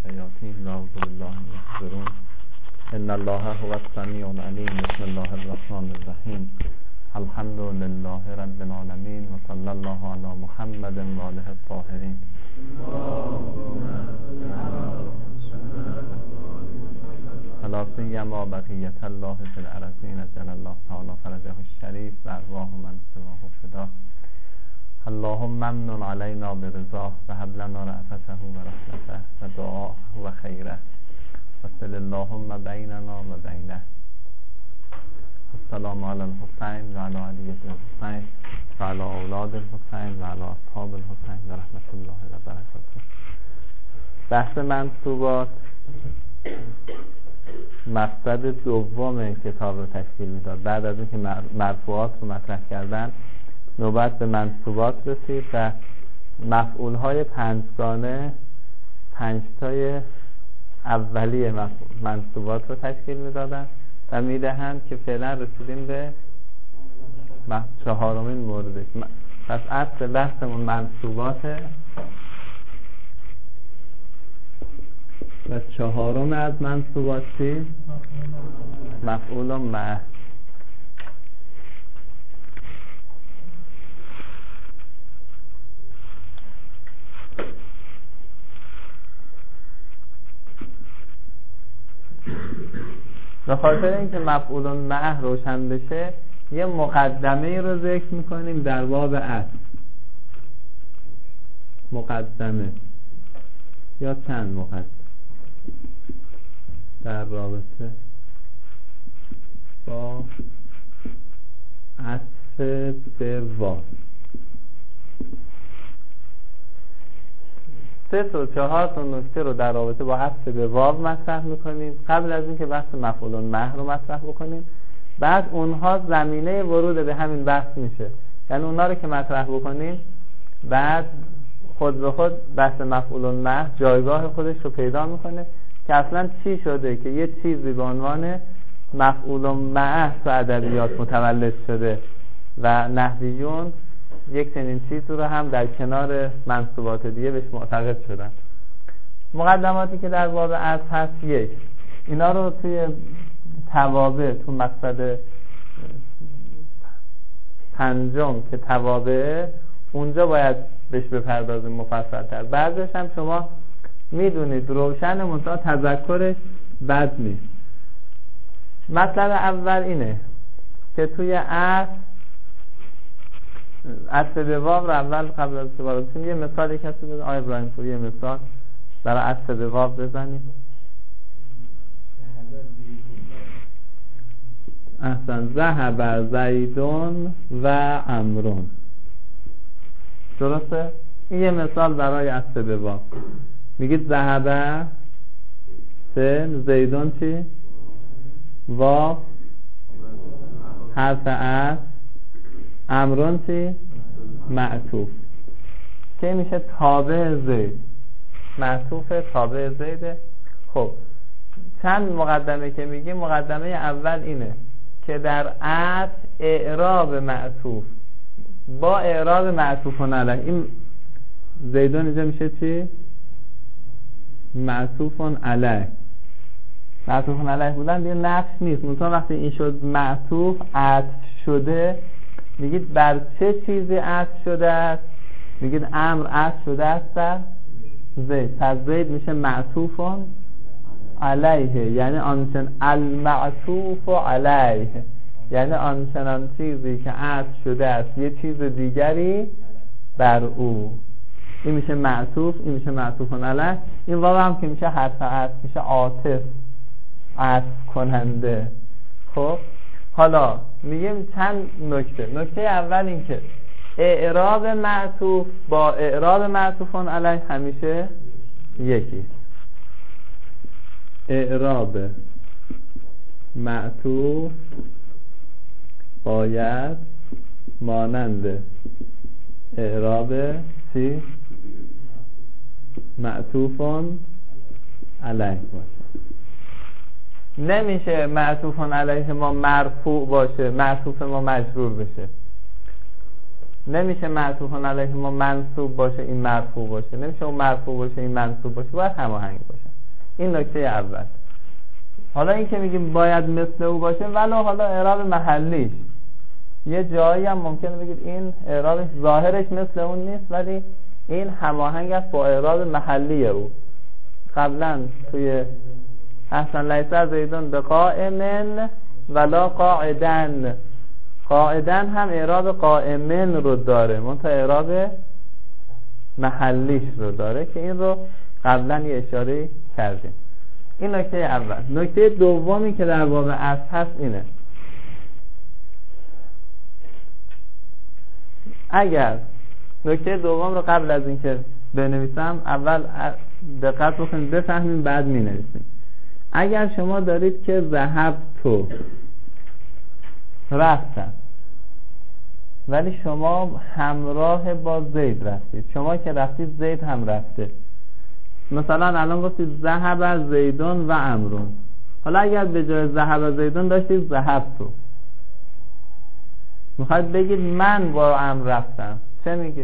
الشیاطین نعوذ بالله من یحضرون. ان الله هو السمیع العلیم. بسم الله الرحمن الرحیم. الحمد لله رب العالمین و صلی الله علی محمد و آله الطاهرین. لا سیما بقیة الله فی الارضین جل الله تعالی فرجه الشریف و ارواح من سواه فدا. اللهم ممنون علینا برضاه و هب لنا رأفته و رحمته و دعاه و خیره و صل اللهم بیننا و بینه. السلام علی الحسین و علی علی الحسین و علی اولاد الحسین و علی اصحاب الحسین و رحمت الله و برکاته. بحث منصوبات مقصد دوم کتاب رو تشکیل میداد. بعد از اینکه مرفوعات رو مطرح کردن نوبت به منصوبات رسید و مفعولهای پنجگانه 5 تای اولیه منصوبات رو تشکیل میدادن و میدهند که فعلا رسیدیم به 4مین موردش. پس اصل بحثمون منصوباته و 4م از منصوبات چی؟ مفعول معه. به خاطر اینکه مفعول معه روشن بشه یه مقدمه رو ذکر میکنیم در باب اصل. مقدمه یا چند مقدمه در رابطه با عطف به واو. 3 تا 4 تا نکته رو در رابطه با عطف به واو مطرح میکنیم قبل از اینکه بحث مفعول معه رو مطرح بکنیم. بعد اونها زمینه ورود به همین بحث میشه، یعنی اونها رو که مطرح بکنیم بعد خود به خود بحث مفعول معه جایگاه خودش رو پیدا میکنه که اصلا چی شده که یه چیزی به عنوان مفعول معه تو ادبیات متولد شده و نحویون یک چنین چیز رو هم در کنار منصوبات دیگه بهش معتقد شدن. مقدماتی که در باب اصل هست، 1 اینا رو توی توابع تو مقصد 5 که توابع اونجا باید بهش بپردازیم مفصل تر. بعضش هم شما میدونید روشن، منتها تذکرش بد نیست. مطلب اول اینه که توی اصل به واو رو اول قبل از که وارد شیم یه مثال کسی بزن. آقای ابراهیم پوری یه مثال برای اصل به واو بزنیم. احسن. ذهب زیدون و عمرون. درسته؟ این یه مثال برای اصل به واو. میگید ذهب فعل، زیدون چی؟ واو حرف اصل، عمرون چی؟ معطوف که میشه تابع زید. معطوف تابع زیده. خب چند مقدمه که میگیم، مقدمه اول اینه که در اصل اعراب معطوف با اعراب معطوف علیه، این زیدون اینجا میشه چی؟ معطوف علیه. معطوف علیه بودن دیگه نقش نیست، منتها وقتی این شد معطوف عطف شده میگید بر چه چیزی عطف شده است؟ میگید امر عطف شده است بر زید. پس زید میشه معطوف علیه، یعنی آنچنان المعطوف علیه، یعنی آنچنان چیزی که عطف شده است یه چیز دیگری بر او. این میشه معطوف، این میشه معطوف علیه. این واو هم که میشه حرف عطف، میشه عاطف، عطف کننده. خب حالا میگیم چند نکته. نکته اول این که اعراب معطوف با اعراب معطوف علیه همیشه یکی. اعراب معطوف باید مانند اعراب چی؟ معطوف علیه باشه. نمیشه معطوف علیه ما مرفوع باشه معطوف ما مجرور بشه. نمیشه معطوف علیه ما منصوب باشه این مرفوع باشه. نمیشه اون مرفوع باشه این منصوب باشه. باید هماهنگ باشه. این نکته اول. حالا این که میگیم باید مثل او باشه، ولو حالا اعراب محلیش یه جایی هم ممکنه بگید این اعرابش ظاهرش مثل اون نیست، ولی این هماهنگ است با اعراب محلی او. قبلا توی احسن لیس زیدون به قائمن ولا قاعدن، قاعدن هم اعراب قائمن رو داره، منتها اعراب محلیش رو داره که این رو قبلا یه اشاره کردیم. این نکته اول. نکته دومی که در باب اصل هست اینه، اگر نکته دوم رو قبل از اینکه بنویسم اول دقت بکنید بفهمیم بعد می نویسیم. اگر شما دارید که ذهبتو رفتم، ولی شما همراه با زید رفتید، شما که رفتید زید هم رفته، مثلا الان گفتید ذهب زیدون و عمرون، حالا اگر به جای ذهب زیدون داشتید ذهبتو، میخواید بگید من با عمرو رفتم، چه میگه؟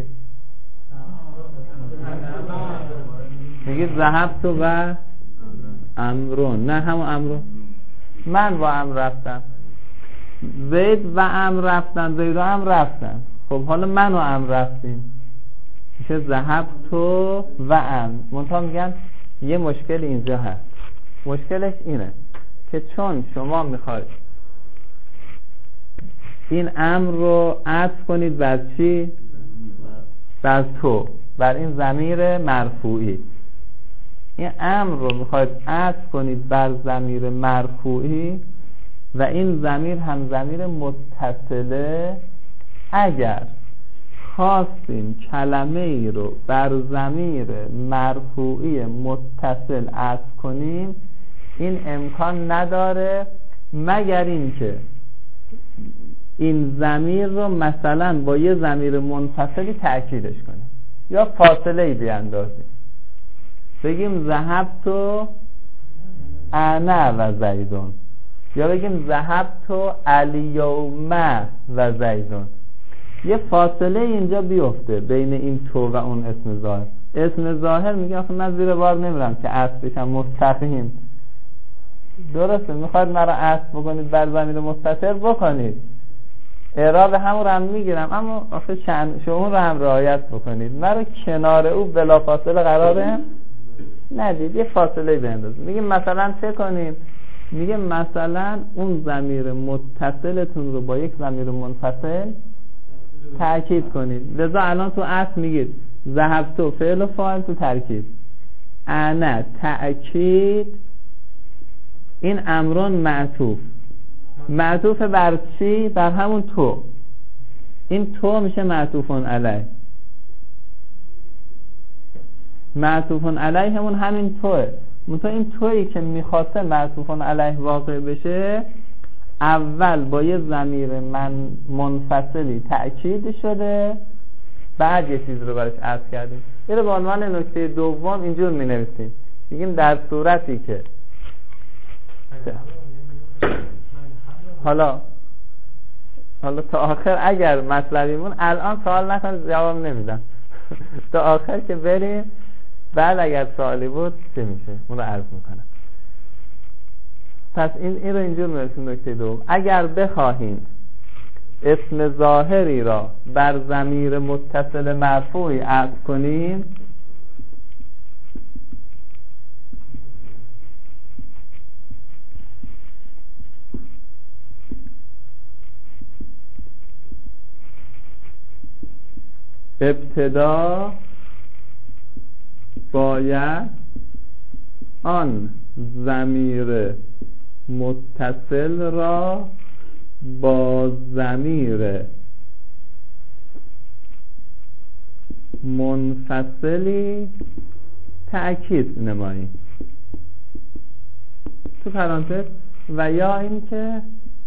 میگید ذهبتو و عمرون، نه همون عمرون، من با عمرو رفتم، زید و عمرو رفتن، زید و عمرو رفتن، خب حالا من و عمرو رفتیم، میشه ذهبتو و عمرو. منتها میگن یه مشکل اینجا هست، مشکلش اینه که چون شما میخواید این امر رو عطف کنید بر چی؟ بر تو، بر این ضمیر مرفوعی. این امر رو میخواید عطف کنید بر ضمیر مرفوعی و این ضمیر هم ضمیر متصله. اگر خواستیم کلمه ای رو بر ضمیر مرفوعی متصل عطف کنیم، این امکان نداره مگر اینکه این ضمیر رو مثلا با یه ضمیر منفصلی تأکیدش کنیم یا فاصله ای بیاندازیم، بگیم ذهبتو انا و زیدون، یا بگیم ذهبتو الیوم و زیدون. یه فاصله اینجا بیفته بین این تو و اون اسم ظاهر. اسم ظاهر میگه آخه من زیر بار نمیرم که عطف بشم مستقیم. درسته، میخواید مرا عطف بکنید بر ضمیر مستتر بکنید، اعراب همون رو هم میگیرم، اما آخه شما رو هم رعایت بکنید، مرا کنار او بلا فاصله قراره ندید، یه فاصله بندازید. میگیم مثلا چه کنیم؟ میگه مثلا اون ضمیر متصلتون رو با یک ضمیر منفصل تأکید کنید. لذا الان تو اصل میگید ذهبتو فعل و فاعل تو ترکیب، انا تأکید، این امرون معطوف، معطوف بر چی؟ بر همون تو. این تو میشه معطوفون علیه، معطوفون علیه همین توه. منتها این تویی که میخواسته معطوفون علیه واقع بشه اول با یه ضمیر منفصلی تأکید شده، بعد یه چیز رو برش عطف کردیم. این رو به عنوان نکته دوم اینجور می نویسیم، میگیم در صورتی که حالا تا آخر اگر مطلبیمون الان سوال نکنید جواب نمیدم تا آخر که بریم، بعد اگر سوالی بود چه میشه اون رو عرض میکنم. پس این رو اینجور میرسیم نکته دوم. اگر بخواهیم اسم ظاهری را بر ضمیر متصل مرفوعی عطف کنیم، ابتدا باید آن ضمیر متصل را با ضمیر منفصلی تأکید نماییم، تو پرانتز و یا اینکه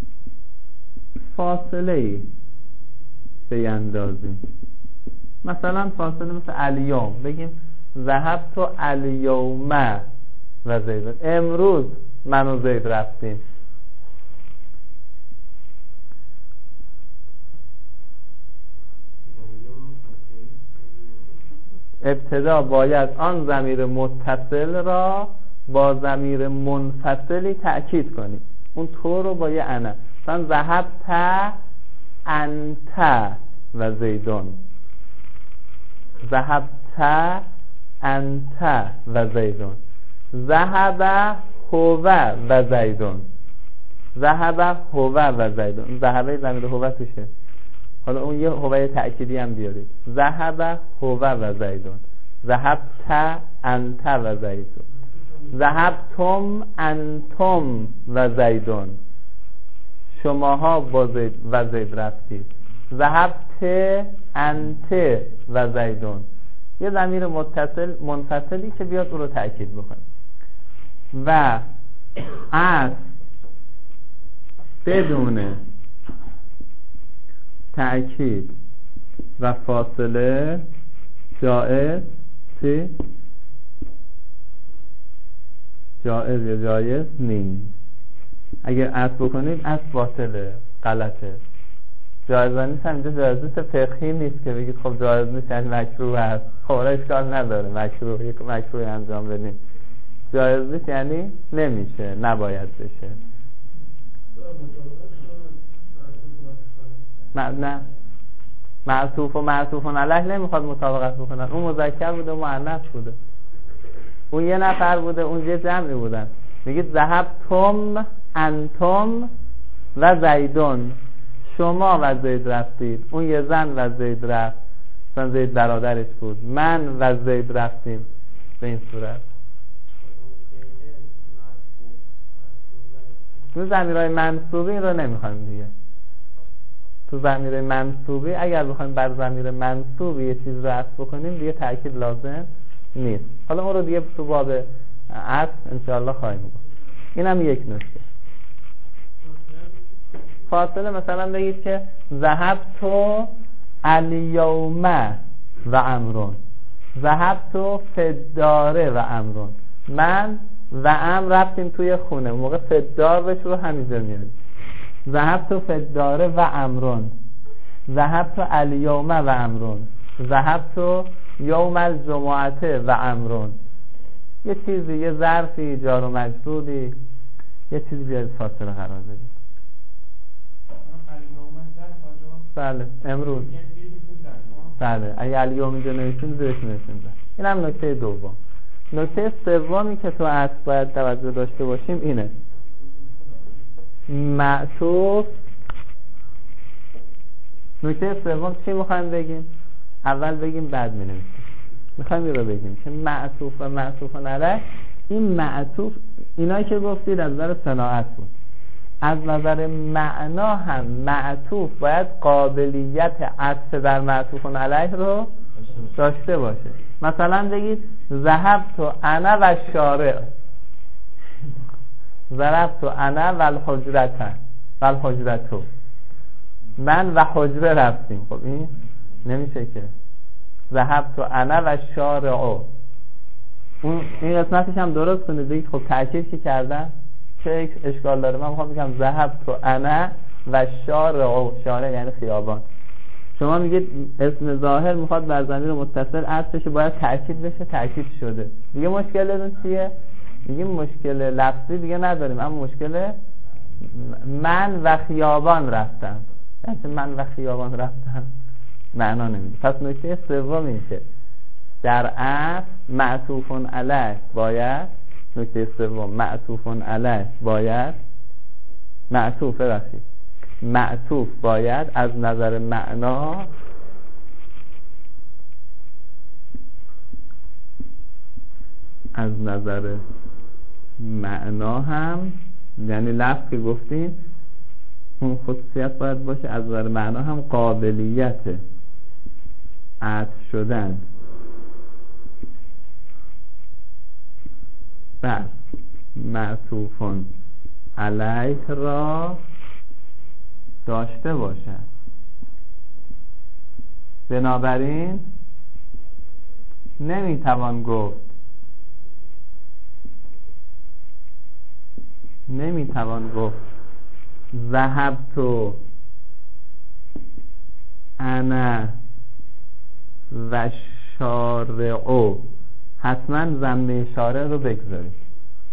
فاصله ای بیندازیم، مثلا فاصله مثل الیوم، بگیم ذهبتو الیوم و زید، امروز من و زید رفتیم. ابتدا باید آن ضمیر متصل را با ضمیر منفصلی تأکید کنید. اون تو رو با یه انا، مثلا ذهبت انت و زیدون، ذهبت انت و زیدون، ذهب هو و زیدون، ذهب هو و زیدون. ذهبه ضمیر هو توشه، حالا اون یه هوه تأکیدی هم بیارید. ذهب هو و زیدون، ذهبت انت و زیدون، ذهبتم انتم و زیدون، شماها با زید و زید رفتید. ذهبت انت و زیدون، یه ضمیر متصل منفصلی که بیاد او رو تأکید بکنه. و از بدون تأکید و فاصله جائز جائز یا جایز نیست. اگر عطف بکنید عطف باطله، غلطه. جایز نیست هم اینجا جایز نیست فقهی نیست که بگید خب جایز نیست یعنی مکروه هست. خب اشکال نداره، مکروه یک مکروه انجام بدیم. جایز نیست یعنی نمیشه، نباید بشه. نه، معطوف و معطوفون علیه نمیخواد مطابقت بکنن. اون مذکر بوده و مؤنث بوده، اون یه نفر بوده، اون یه جمعی بودن. میگید ذهبتم انتم و زیدون، شما و زید رفتید. اون یه زن و زید رفت، مثلا زید برادرش بود. من و زید رفتیم. به این صورت تو ضمیرهای منصوبی این رو نمیخوایم دیگه. تو ضمیر منصوبی اگر بخوایم بر ضمیر منصوبی یه چیز رو عطف بکنیم دیگه تأکید لازم نیست. حالا اون رو دیگه تو باب عطف انشاءالله خواهیم گفت. اینم یک نکته. فاصله مثلا بگید که ذهبت الیوم و امرون، ذهبت فداره و امرون، من و امر رفتیم توی خونه. اون موقع فدار بهش رو همینجا میاریم. ذهبت فداره و امرون، ذهبت الیوم و امرون، ذهبت یوم الجمعه و امرون. یه چیزی، یه ظرفی، جار و مجروری، یه چیزی بیاید فاصله قرار بدید. بله امروز. بله اگه الیوم اینجا نوشتیم زیرش نوشتیم. این هم نکته دوم. نکته سومی که تو عطف باید توجه داشته باشیم اینه: معطوف. نکته سوم چی میخوایم بگیم؟ اول بگیم بعد مینویسیم. میخوایم این رو بگیم که معطوف و معطوف علیه، این معطوف اینایی که گفتید از نظر صناعت بود. از نظر معنا هم معطوف باید قابلیت عطف در معطوف علیه رو داشته باشه. مثلا بگید ذهبت انا و شارع، ذهبت انا و الحجرتو، من و حجره رفتیم. خب این نمیشه که ذهبت انا و شارع. این قسمتش هم درست کنید بگید خب تأکید که کردن چه اشکال داره؟ من میخوام بگم ذهبت انا و شارع، شارع یعنی خیابان. شما میگید اسم ظاهر میخواد بر ضمیر متصل عطف بشه، باید تأکید بشه، تأکید شده. دیگه مشکلتون چیه؟ میگیم مشکل لفظی دیگه نداریم، اما مشکل من و خیابان رفتم. یعنی من و خیابان رفتم معنا نمیده. پس نکته سوم این که در عطف معطوف علیه باید، نکته سوم معطوف علیه باید، معطوف رفید، معطوف باید از نظر معنا هم یعنی لفظ که گفتیم اون خصوصیت باید باشه، از نظر معنا هم قابلیت عطف شدن بر معطوف علیه را داشته باشد. بنابراین نمیتوان گفت ذهبت انا و شارع، حتما ضمه شارع رو بگذارید.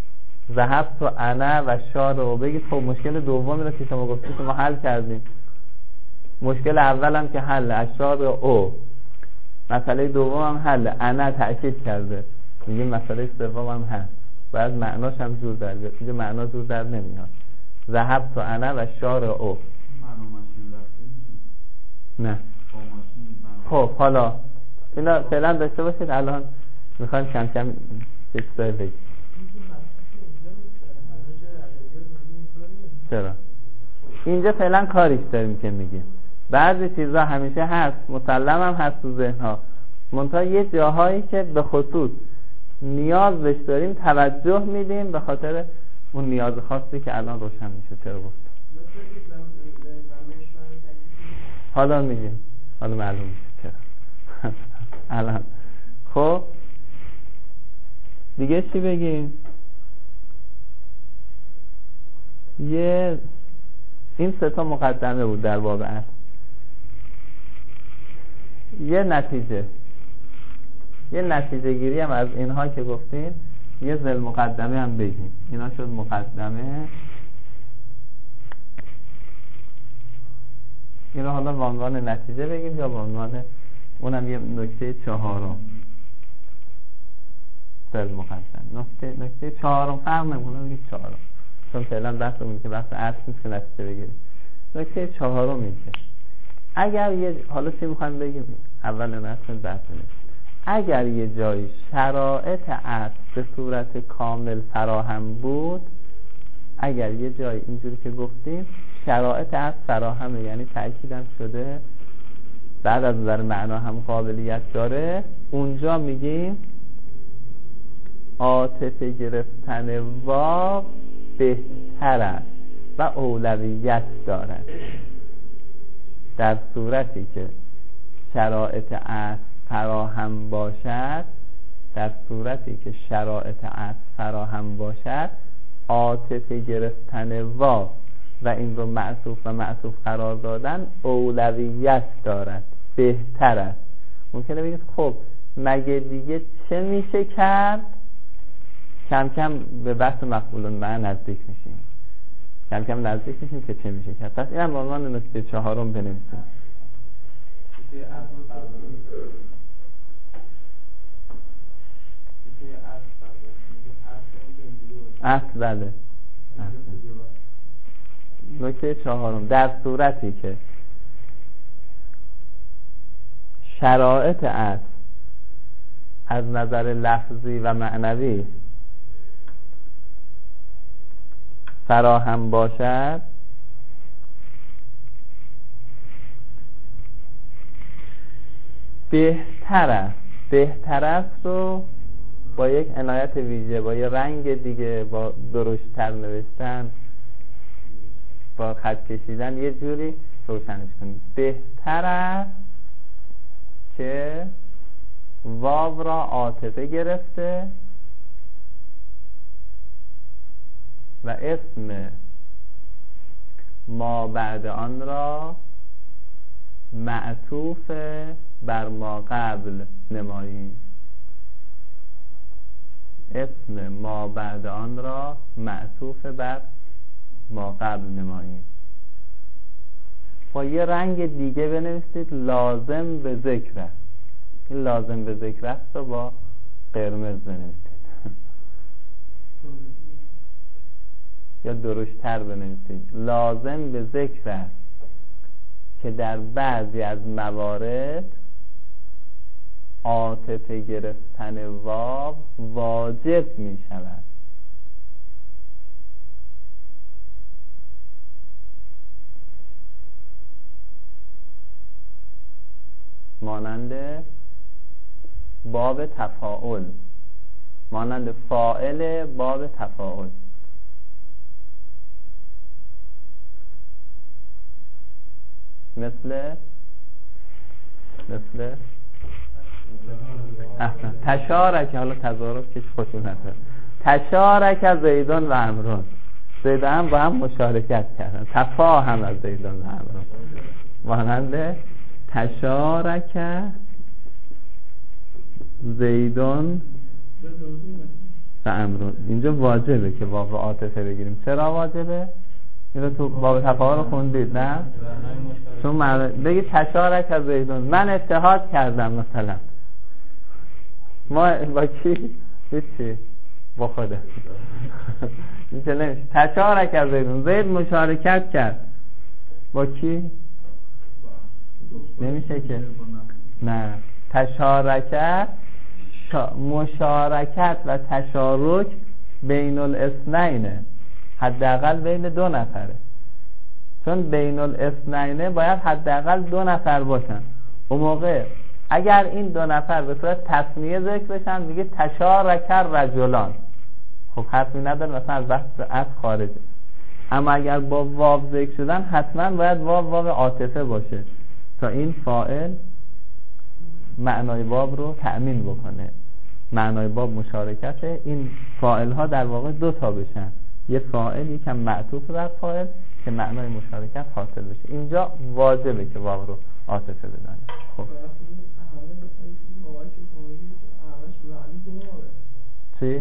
ذهبت و انا و شارع. بگید خب مشکل دومی رو که شما گفتید ما حل کردیم، مشکل اولم که حل اشارع او، مسئله دوم هم حل انا تأکید کرده، میگه مسئله سوم هم هست، باید معناش هم جور در بیاد. اینجا معنا جور در نمیاد. ذهبت و انا و شارع او. نه خب حالا اینا فعلا داشته باشید، الان میخوایم کم کم یه چیزایی بگیم. چرا؟ اینجا فعلا کاریش داریم که میگیم بعضی چیزا همیشه هست، مسلم هم هست تو ذهن ها، منتها یه جاهایی که به خصوص نیاز بهش داریم توجه میدیم به خاطر اون نیاز خاصی که الان روشن میشه. چرا گفت؟ حالا میگیم، حالا معلوم میشه چرا. الان خب دیگه چی بگیم؟ این سه تا مقدمه بود در باب اصل. یه نتیجه گیری هم از اینها که گفتین، یه ذیل مقدمه هم بگیم. اینا شد مقدمه. اینا حالا به عنوان نتیجه بگیم یا به عنوان اونم یه نکته چهارم. ذیل مقدمه نکته چهارم فرق نمونه بگید چهارم، چون فعلا بحثمون که بحث اصل نیست که نتیجه بگیریم. نکته چهارم این که اگر حالا چی میخوایم بگیم؟ اول نتیجه بحث نیست. اگر یه جایی شرایط اصل به صورت کامل فراهم بود، اگر یه جایی اینجوری که گفتیم شرایط اصل فراهمه، یعنی تأکیدم شده، بعد از نظر معنا هم قابلیت داره، اونجا میگیم عاطفه گرفتن واو بهتر است و اولویت دارد. در صورتی که شرایط اصل فراهم باشد، عاطفه گرفتن واو و این رو معطوف و معطوف قرار دادن اولویت دارد، بهتر است. ممکنه بگید خب مگه دیگه چه میشه کرد؟ کم کم به بحث مفعول معه نزدیک میشیم، که چه میشه کرد. پس اینم به عنوان نکته چهارم بنویسیم. اصل بله. نکته چهارم، در صورتی که شرایط اصل از نظر لفظی و معنوی فراهم باشد، بهتر است رو با یک عنایت ویژه، با یه رنگ دیگه، با درشت‌تر نوشتن، با خط کشیدن یه جوری روشنش کنید. بهتر است که واو را عاطفه گرفته و اسم ما بعد آن را معطوف بر ما قبل نماییم. اسم ما بعد آن را معطوف بر ما قبل نماییم. با یه رنگ دیگه بنویسید لازم به ذکر است. این لازم به ذکر است رو با قرمز بنویسید یا درشتر بنویسید. لازم به ذکر است که در بعضی از موارد عاطفه گرفتن واو واجب می شود. مانند باب تفاعل، مانند فاعل باب تفاعل. مثل تشارک، حالا تضارب که خشونته، تشارک زیدون و عمرون، زیدون هم با هم مشارکت کردن، تفاهم از زیدون و عمرون. مانند تشارک زیدون و امرون. اینجا واجبه که واو رو عاطفه بگیریم. چرا واجبه؟ این رو تو باب تفاعل رو خوندید نه؟ چون بگی تشارک از زیدون، من اتحاد کردم مثلا، ما با کی؟ هیچی، با خوده. اینجا نمیشه. تشارک از زیدون، زید مشارکت کرد با کی؟ نمیشه که نه. تشارکت، مشارکت و تشارک بین الاثنینه، حداقل بین دو نفره. چون بین الاثنینه باید حداقل 2 نفر باشن. اون موقع اگر این 2 نفر به صورت تثنیه ذکر بشن میگه تشارک رجلان، خب حرفی نداره، مثلا از بحث از خارجه. اما اگر با واو ذکر شدن حتما باید واو عاطفه باشه تا این فاعل معنای باب رو تأمین بکنه. معنای باب مشارکته، این فاعل ها در واقع 2 تا بشن، یه فاعل یکم معطوف بر فاعل که معنای مشارکت حاصل بشه. اینجا واجبه که واو رو عاطفه بدن. خب چی؟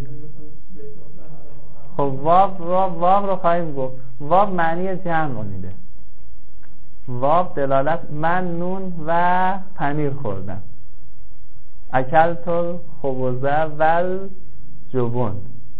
خب واو رو خواهیم گفت. واو معنی جمع میده. واو دلالت، من نون و پنیر خوردم، اکلت الخبز والجبن.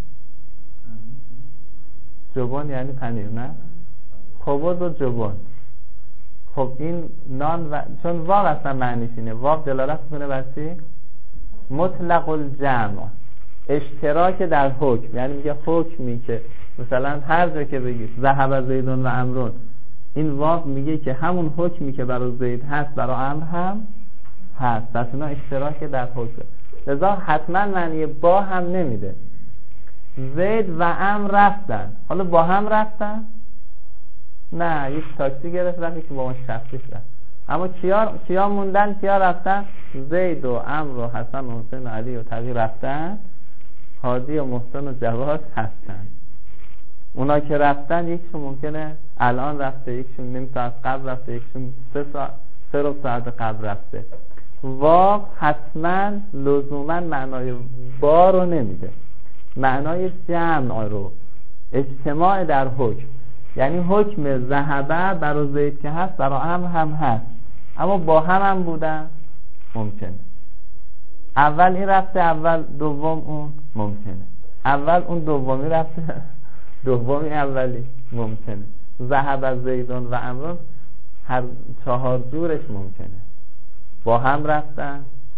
جبن یعنی پنیر نه؟ خبز و جبن. خب این نان و چون واو اصلا معنیش اینه، واو دلالت میکنه بر چی؟ مطلق الجمع، اشتراک در حکم. یعنی میگه حکمی که مثلا هر جا که بگید ذهب زیدون و امرون، این واو میگه که همون حکمی که برای زید هست برای امر هم هست، پس اینا اشتراک در حکم. لذا حتما معنی با هم نمیده. زید و امر رفتن، حالا با هم رفتن؟ نه، یک تاکسی گرفت رفت که با اون شخصیش رفت. اما کیا موندن، کیا رفتن؟ زید و امر و حسن و حسین و علی و تقی رفتن، هادی و محسن و جواد هستن. اونا که رفتن یکشون ممکنه الان رفته، یکشون نیم ساعت قبل رفته، یکشون 3 ساعت قبل رفته. واو حتما لزوما معنای با رو نمیده، معنای جمع رو، اجتماع در حکم. یعنی حکم ذهبه برای زید که هست برای امر هم هست، اما با هم بودن ممکنه. اول این رفته اول، دوم اون ممکنه. اول اون دومی رفته دومی اولی ممکنه. ذهب زیدون و امرون هر 4 جورش ممکنه. با هم رفتن،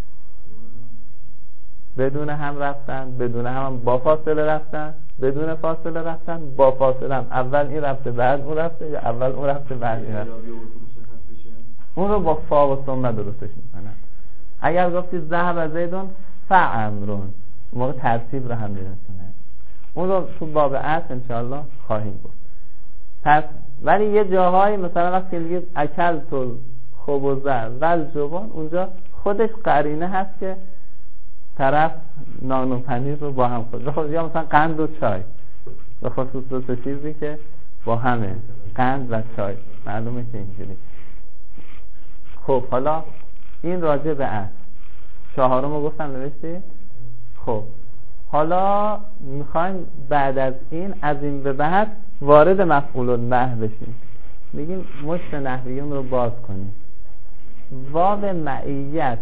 بدون هم رفتن، بدون هم با فاصله رفتن، بدون فاصله رفتن، با فاصله هم. اول این رفته بعد اون رفته، یا اول اون رفته بعد این رفته. اون رو با فا و ثم درستش میکنن. اگر گفتی ذهب زیدون فامرون، موقع ترتیب رو هم میرسونه. اون رو تو باب عطف انشاءالله خواهیم گفت. پس ولی یه جاهایی مثلا وقتی میگه اکلت الخبز والجبن، اونجا خودش قرینه هست که طرف نان و پنیر رو با هم خورد. یا مثلا قند و چای، به خصوص 2 چیزی که با همه، قند و چای، معلومه که اینجوری. خب حالا این راجع به عطف. 4 رو گفتم نوشتی؟ خب حالا میخوایم بعد از این به بعد وارد مفعول النحو بشیم. میگیم مشت نحویون رو باز کنیم. واو معیت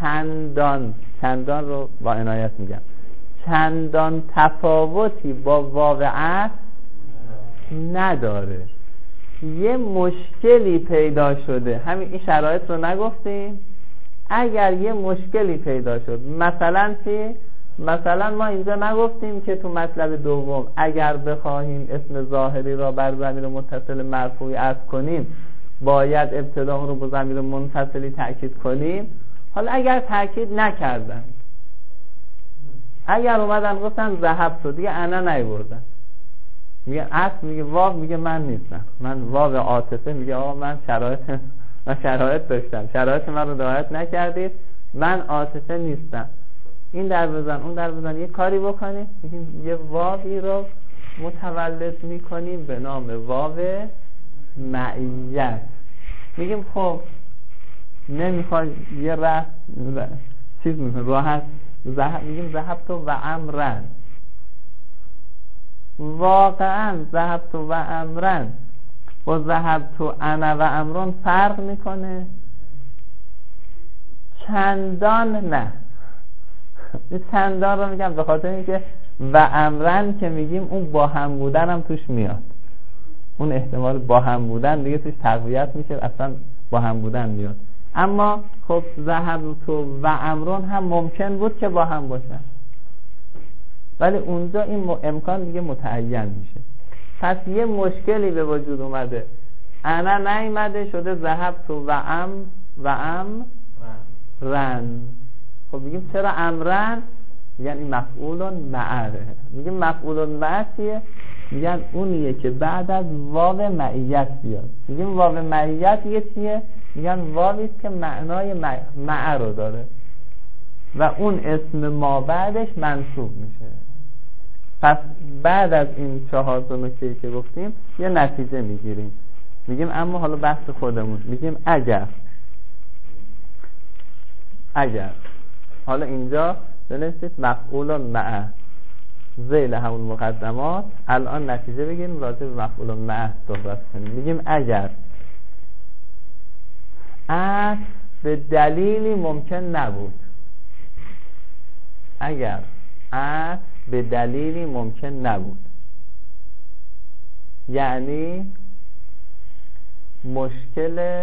چندان رو با عنایت میگم، چندان تفاوتی با واو عطف نداره. یه مشکلی پیدا شده، همین این شرایط رو نگفتیم. اگر یه مشکلی پیدا شد، مثلا چی؟ مثلا ما اینجا نگفتیم که تو مطلب دوم اگر بخواهیم اسم ظاهری را بر ضمیر متصل مرفوعی عطف کنیم باید ابتدا رو با ضمیر منفصلی تأکید کنیم. حالا اگر تأکید نکردن، اگر اومدن گفتن ذهب تو، دیگه انا نیوردن، میگه عطف، میگه واو، میگه من نیستم، من واو عاطفه، میگه آقا من شرایط داشتم، شرایط من رو رعایت نکردید، من عاطفه نیستم. این در بزن اون در بزن، یه کاری بکنیم، میگیم یه واوی رو متولد میکنیم به نام واو معیت. میگیم خب نمیخوای یه چیز میکنیم راحت، میگیم ذهب تو و امرن، واقعا ذهبت و امرن با ذهبت انا و امرن فرق میکنه؟ چندان نه. چندان رو میگم به خاطر اینکه و امرن که میگیم اون با هم بودن هم توش میاد، اون احتمال با هم بودن دیگه توش تقویت میشه، اصلا با هم بودن میاد. اما خب ذهبت و امرن هم ممکن بود که با هم باشن، ولی اونجا این امکان دیگه متعین میشه. پس یه مشکلی به وجود اومده، انا نیامده شده ذهبت و امرن. خب میگیم چرا امرن؟ میگن این مفعول معه. میگیم مفعول معه چیه؟ میگن اونیه که بعد از واو معیت بیاد. میگیم واو معیت یه چیه؟ میگن واوی است که معنای معه رو داره و اون اسم ما بعدش منصوب میشه. پس بعد از این 4 تا نکته‌ای که گفتیم یه نتیجه میگیریم. میگیم اما حالا بحث خودمون، میگیم اگر حالا اینجا بنویسید مفعول معه ذیل همون مقدمات، الان نتیجه بگیریم راجع به مفعول معه صحبت کنیم. میگیم اگر عطف به دلیلی ممکن نبود، اگر عطف به دلیلی ممکن نبود، یعنی مشکل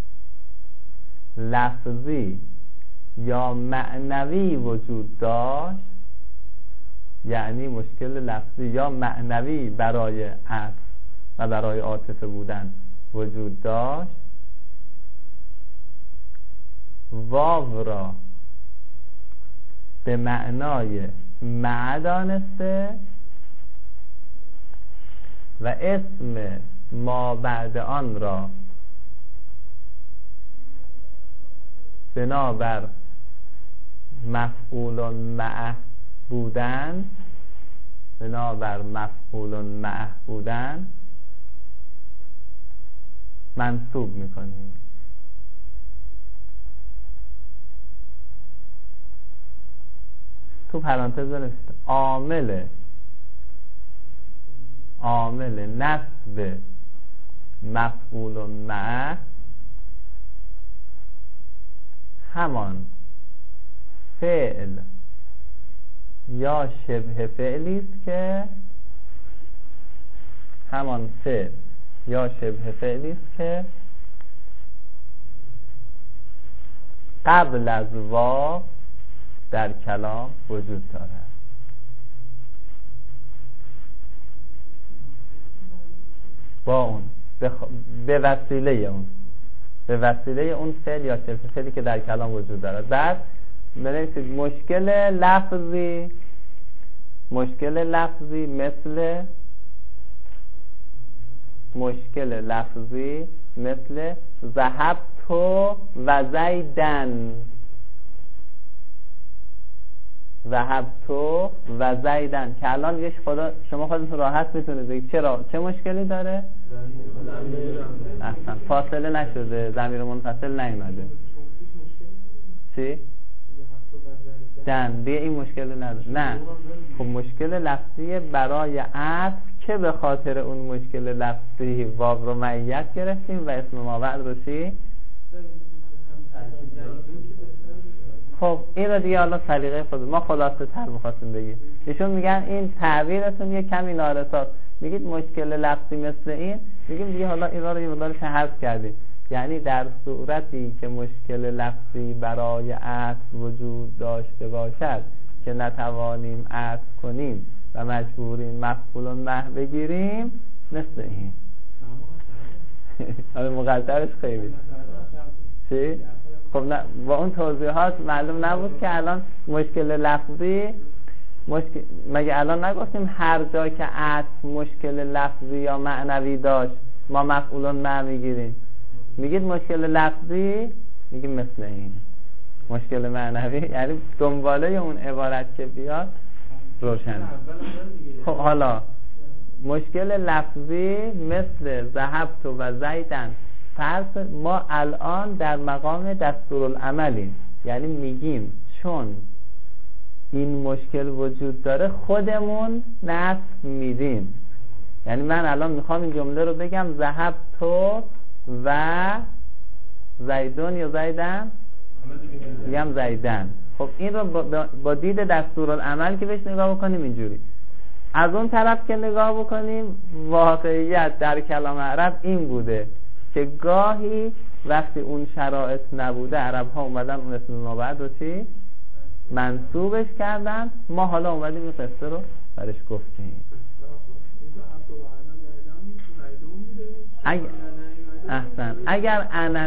لفظی یا معنوی وجود داشت، یعنی مشکل لفظی یا معنوی برای عطف و برای عاطفه بودن وجود داشت، واو را به معنای مع دانسته و اسم ما بعد آن را بنابر مفعول معه بودن، بنابر مفعول معه بودن منصوب میکنیم. تو پرانتز بنویسید عامل نصب مفعول معه همان فعل یا شبه فعلی است که قبل از واو در کلام وجود دارد. با اون به وسیله اون فعل یا شبه فعلی که در کلام وجود دارد. بعد بنویسید مشکل لفظی مثل ذهبت و زیدن که الان دیگه شما خودتون راحت میتونید بگید چه مشکلی داره؟ اصلا فاصله نشده، ضمیر منفصل نیومده. چی؟ دیگه این مشکل نداره. نه خب مشکل لفظی برای عطف که به خاطر اون مشکل لفظی واو رو معیت گرفتیم و اسم ما بعد رو چی؟ خب این رو دیگه حالا سلیقه خود ما خلاصه تر می‌خواستیم بگیم. ایشون میگن این تعبیرتون یه کمی نارساست، میگید مشکل لفظی مثل این، میگیم دیگه حالا اینا رو یه مقدارش حذف کردیم. یعنی در صورتی که مشکل لفظی برای عطف وجود داشته باشد که نتوانیم عطف کنیم و مجبوریم مفعول معه بگیریم، مثل این. حالا مقدرش خیلی چی؟ خب نه با اون توضیحات معلوم نبود که الان مشکل لفظی مگه الان نگفتیم هر جا که عطف مشکل لفظی یا معنوی داشت ما مفعول معه میگیریم؟ میگید مشکل لفظی، میگیم مثل این. مشکل معنوی یعنی دنباله اون عبارت که بیاد روشن. خب حالا مشکل لفظی مثل ذهبت و زیدن، ما الان در مقام دستورالعملیم، یعنی میگیم چون این مشکل وجود داره خودمون نصب میدیم. یعنی من الان میخوام این جمله رو بگم ذهب تو و زیدون یا زیدن، میگم زیدن. خب این رو با دید دستورالعمل که بهش نگاه بکنیم اینجوری. از اون طرف که نگاه بکنیم واقعیت در کلام عرب این بوده که گاهی وقتی اون شرایط نبوده عرب ها اومدن اون اسم مابعد رو چی؟ منصوبش کردن. ما حالا اومدیم این قصه رو برش گفتیم. اگر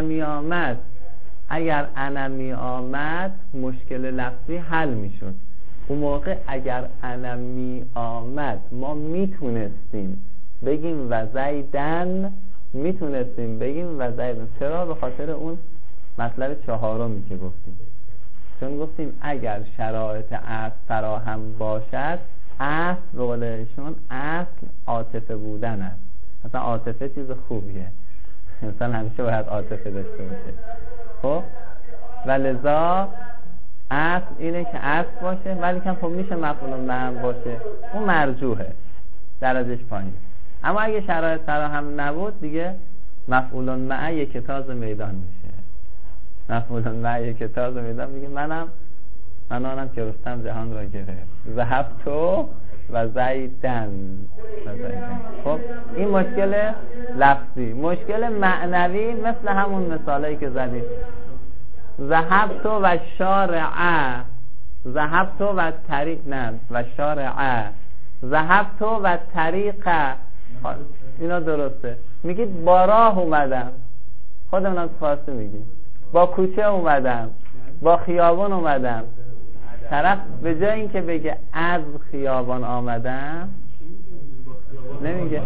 انمی آمد مشکل لفظی حل میشد. اون موقع اگر انمی آمد ما میتونستیم بگیم و زیدن، میتونستیم بگیم و زیدن. چرا؟ به خاطر اون مطلب چهارمی که گفتیم. چون گفتیم اگر شرایط اصل فراهم باشد، اصل به قول ایشون اصل عاطفه بودن است. مثلا عاطفه چیز خوبیه، انسان همیشه باید عاطفه داشته باشه. خب و لذا اصل اینه که اصل باشه، ولی که خب میشه مفعول معم باشه، اون مرجوحه، درجهش پایینه. اما اگه شرایط فراهم نبود دیگه مفعول معه یک تاز میدان میشه. مفعول معه یک تاز میدان میگه من آنم که رستم جهان را گرفت، ذهب تو و زیدن. خب این مشکل لفظی. مشکل معنوی مثل همون مثالایی که زدیم، ذهبت و شارع، ذهبت و طریق، نه و شارع، ذهبت و طریق. اینا درسته. میگید با راه اومدم، خودمون از فارسی میگیم با کوچه اومدم، با خیابان اومدم. طرف به جای اینکه بگه از خیابان آمدم نمیگه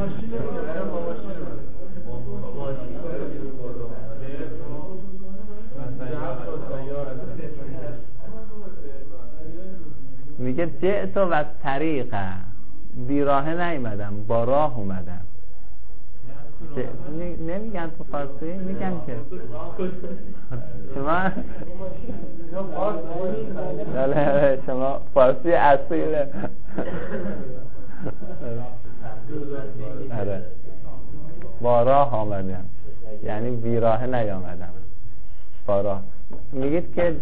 میگه جئت و طریق، بیراه نیومدم، با راه اومدم. نمیگن تو فارسی؟ میگن که شما فارسی اصیله. با راه آمدم یعنی بیراه نیامدم، با راه. میگید که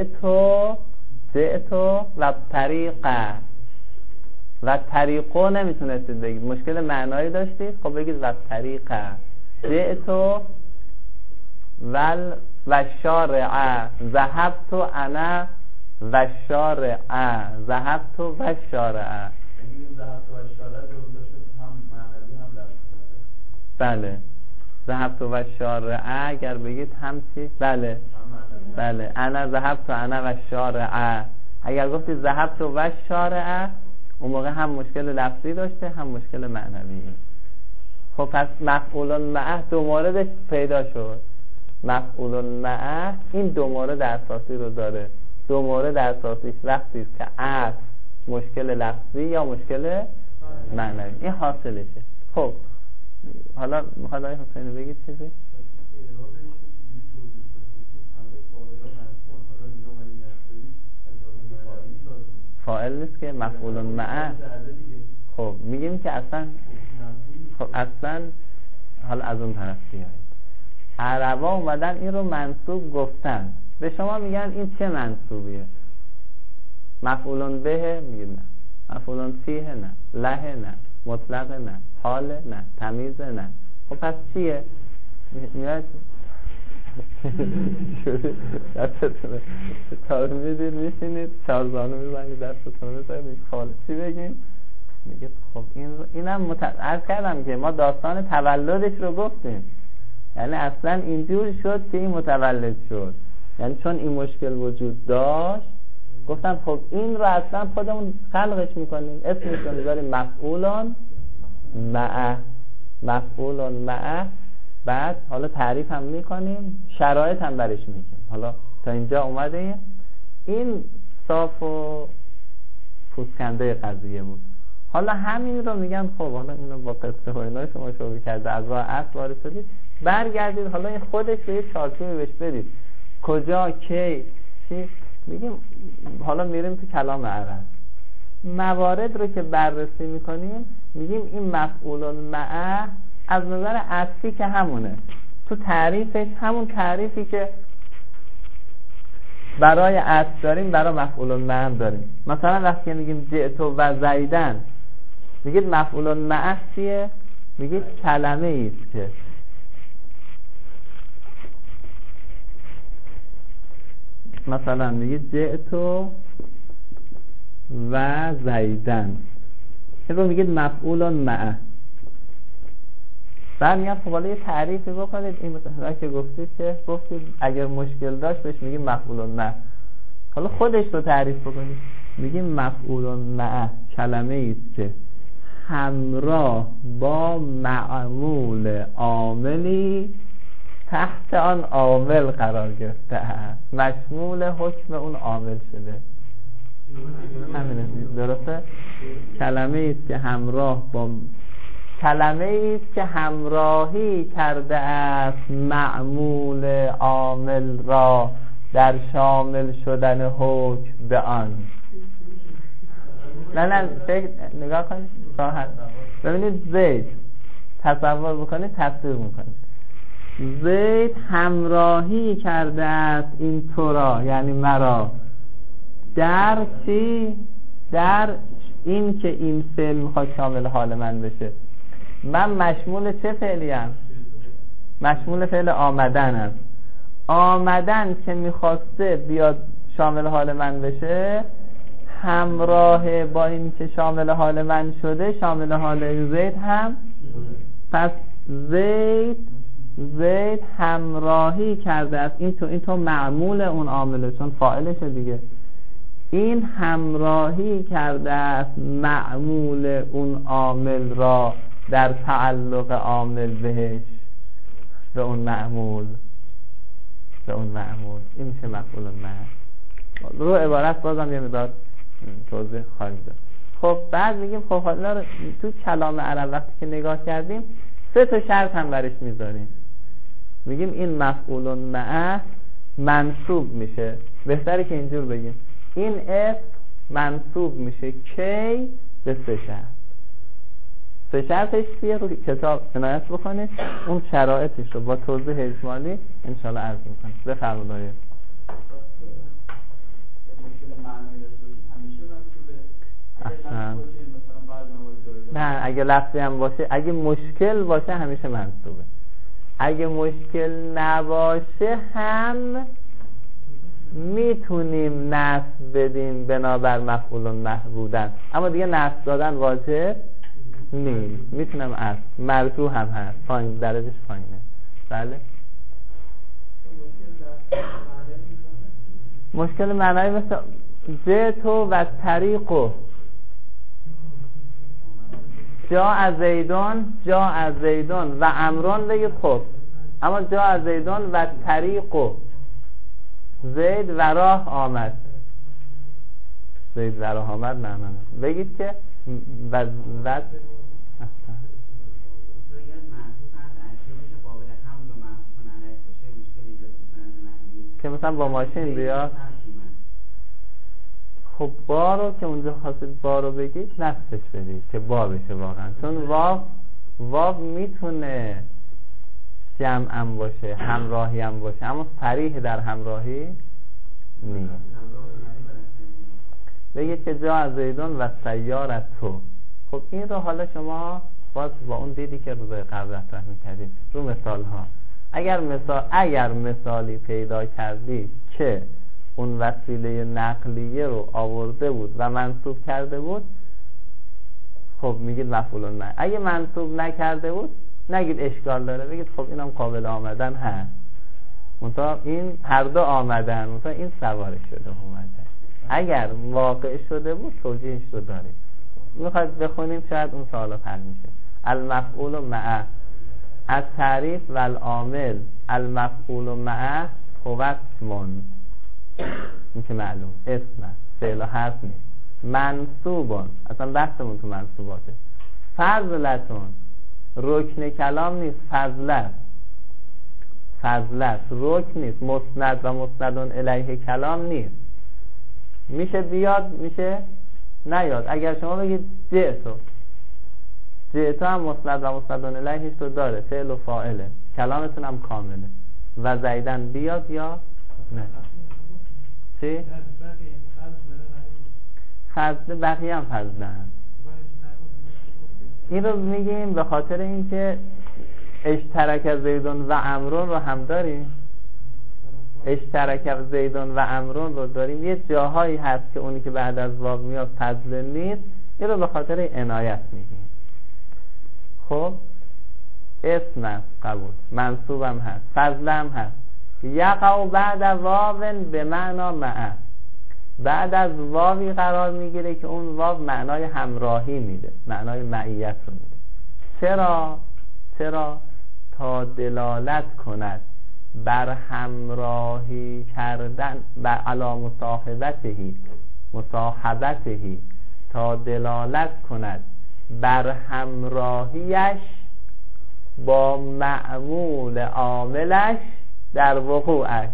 جئتو و طریقه، و طریقو نمیتونستید بگید، مشکل معنایی داشتید، خب بگید و طریقه. جئتو و شارع، ذهبت انا و شارع، ذهبت و شارع. بله، ذهبت و شارع اگر بگید هم چی؟ بله بله، انا ذهبت انا و شارع. اگر گفتید ذهبت و شارع اون موقع هم مشکل لفظی داشته هم مشکل معنوی. خب پس مفعول معه دو موردش پیدا شد. مفعول معه این دو مورد اساسی رو داره. دو مورد اساسیش وقتی است که اصل مشکل لفظی یا مشکل معنوی، این حاصلشه. خب حالا میخواد آقای حسینی بگید چیزی؟ فاعل نیست که مفعول معه. خب میگیم که اصلا حالا از اون طرف بیایید. عربا اومدن این رو منصوب گفتن، به شما میگن این چه منصوبیه؟ مفعول به میگید نه، مفعول فیه نه، له نه، مطلق نه، حال نه، تمیز نه. خب پس چیه؟ میاد دستتونه چهار میدید میشینید چهار زانو میزنید دستتونه میزنید خاله چی بگیم؟ میگه خب اینم عرض کردم که ما داستان تولدش رو گفتیم، یعنی اصلا اینجور شد که این متولد شد، یعنی چون این مشکل وجود داشت گفتن خب این رو اصلا خودمون خلقش میکنیم، اسمش رو میذاریم مفعولان معه. مفعولان معه. بعد حالا تعریف هم میکنیم، شرایط هم برش میگیم. حالا تا اینجا اومده این صاف و پوسکنده قضیه بود. حالا همین رو میگن خب حالا اینو با قصه و اینا شما شروع کرده از راه اصل وارد شدید، برگردید حالا این خودش رو یه چارچوبی بهش بدید، کجا کی چی. میگیم حالا میریم تو کلام عرب، موارد رو که بررسی میکنیم میگیم این مفعول معه از نظر اصلی که همونه، تو تعریفش همون تعریفی که برای اصل داریم برای مفعول معه داریم. مثلا وقتی میگیم جئت و زیدن، میگید مفعول معه چیه؟ میگید کلمه ایست که مثلا میگید جئت و زیدن، این رو میگید مفعول معه. بعد میگم خب حالا یه تعریفی بکنید، این مثلا که گفتید اگر مشکل داشت بهش میگیم مفعول معه. حالا خودش رو تعریف بکنید، میگیم مفعول معه کلمه ایست که همراه با معمول عاملی تحت آن عامل قرار گرفته است، مشمول حکم اون عامل شده. همینه درسته؟ کلمه ایست که همراه با کلمه ایست که همراهی کرده است معمول عامل را در شامل شدن حکم به آن. نه نگاه کنید راحت ببینید، زید تصور بکنید تصویر میکنید، زید همراهی کرده است این تو را، یعنی مرا، در چی؟ در این که این فعل میخواد شامل حال من بشه. من مشمول چه فعلی ام؟ مشمول فعل آمدن ام. آمدن که میخواسته بیاد شامل حال من بشه، همراه با این که شامل حال من شده شامل حال زید هم. پس زید همراهی کرده است این تو معمول اون عامله، چون فاعلشه دیگه. این همراهی کرده است معمول اون عامل را در تعلق عامل بهش، به اون معمول این میشه مفعول معه. رو عبارت بازم یه مقدار توضیح خواهیم داد. خب بعد میگیم خب حالا تو کلام عرب وقتی که نگاه کردیم 3 تا شرط هم برش میذاریم. میگیم این مفعول معه منصوب میشه، بهتره که اینجور بگیم این اسم منصوب میشه کی؟ به 3 شرط. 3 شرطش چیه؟ رو کتاب عنایت بکنید، اون شرایطش رو با توضیح اجمالی انشالله عرض میکنیم. بفرمایید. نه اگه لفظی هم باشه، اگه مشکل باشه همیشه منصوبه. اگه مشکل نباشه هم میتونیم نصب بدیم بنابر مفعول محبودن، اما دیگه نصب دادن واجب نیست. میتونم از مرفوع هم هست، پایین درجهش پایینه. بله مشکل معنایی مثل جئتو و طریقو، جا زیدون و امران بگید خب، اما جا زیدون و طریقو، زید و راه آمد، نه بگید که و که مثلا با ماشین بیاد. خب با رو که اونجا خواستید با رو بگید نصفش بدید که با بشه واقعا، چون واو میتونه جمع هم باشه، همراهی هم باشه، اما صریح در همراهی نیست. بگید که جا زیدون و سیارت تو. خب این رو حالا شما باز با اون دیدی که روزای قبل مطرح می‌کردیم رو مثال ها، اگر مثالی پیدا کردی که اون وسیله نقلیه رو آورده بود و منصوب کرده بود، خب میگید مفعول معه. اگه منصوب نکرده بود نگید اشکال داره، بگید خب اینم قابل آمدن هست، منتها این هر دو آمدن، منتها این سوار شده اومده. اگر واقع شده بود توجیهش رو داریم. میخواید بخونیم شاید اون سوالا حل میشه. المفعول معه از تعریف و العامل. المفعول معه هو اسمون، این که معلوم اسم است، فعل و حرف نیست. منصوبون، اصلا بحثمون تو منصوباته. فضلتون، رکن کلام نیست، فضلت رکن نیست. مسند و مسندون الیه کلام نیست. میشه بیاد میشه نیاد. اگر شما بگید جئتو هم مسند و مسند الیهش رو داره، فعل و فاعله، کلامتون هم کامله. و زیدن بیاد یا نه. چی؟ فضل بقیه هم فضلن. این رو میگیم به خاطر اینکه اشترک زیدون و عمرون رو هم داریم. اشترک زیدون و عمرون رو داریم. یه جاهایی هست که اونی که بعد از واو میاد فضل نیست. این رو به خاطر عنایت میگیم. خب اسم است، قبول، منصوبم هست، فضل هم هست. یقع بعد واو به معنا معه، بعد از واوی قرار میگیره که اون واو معنای همراهی میده، معنای معیت رو میده. چرا؟ تا دلالت کند بر همراهی کردن، بر علی مصاحبتهی، تا دلالت کند بر همراهیش با معمول عاملش در وقوعش.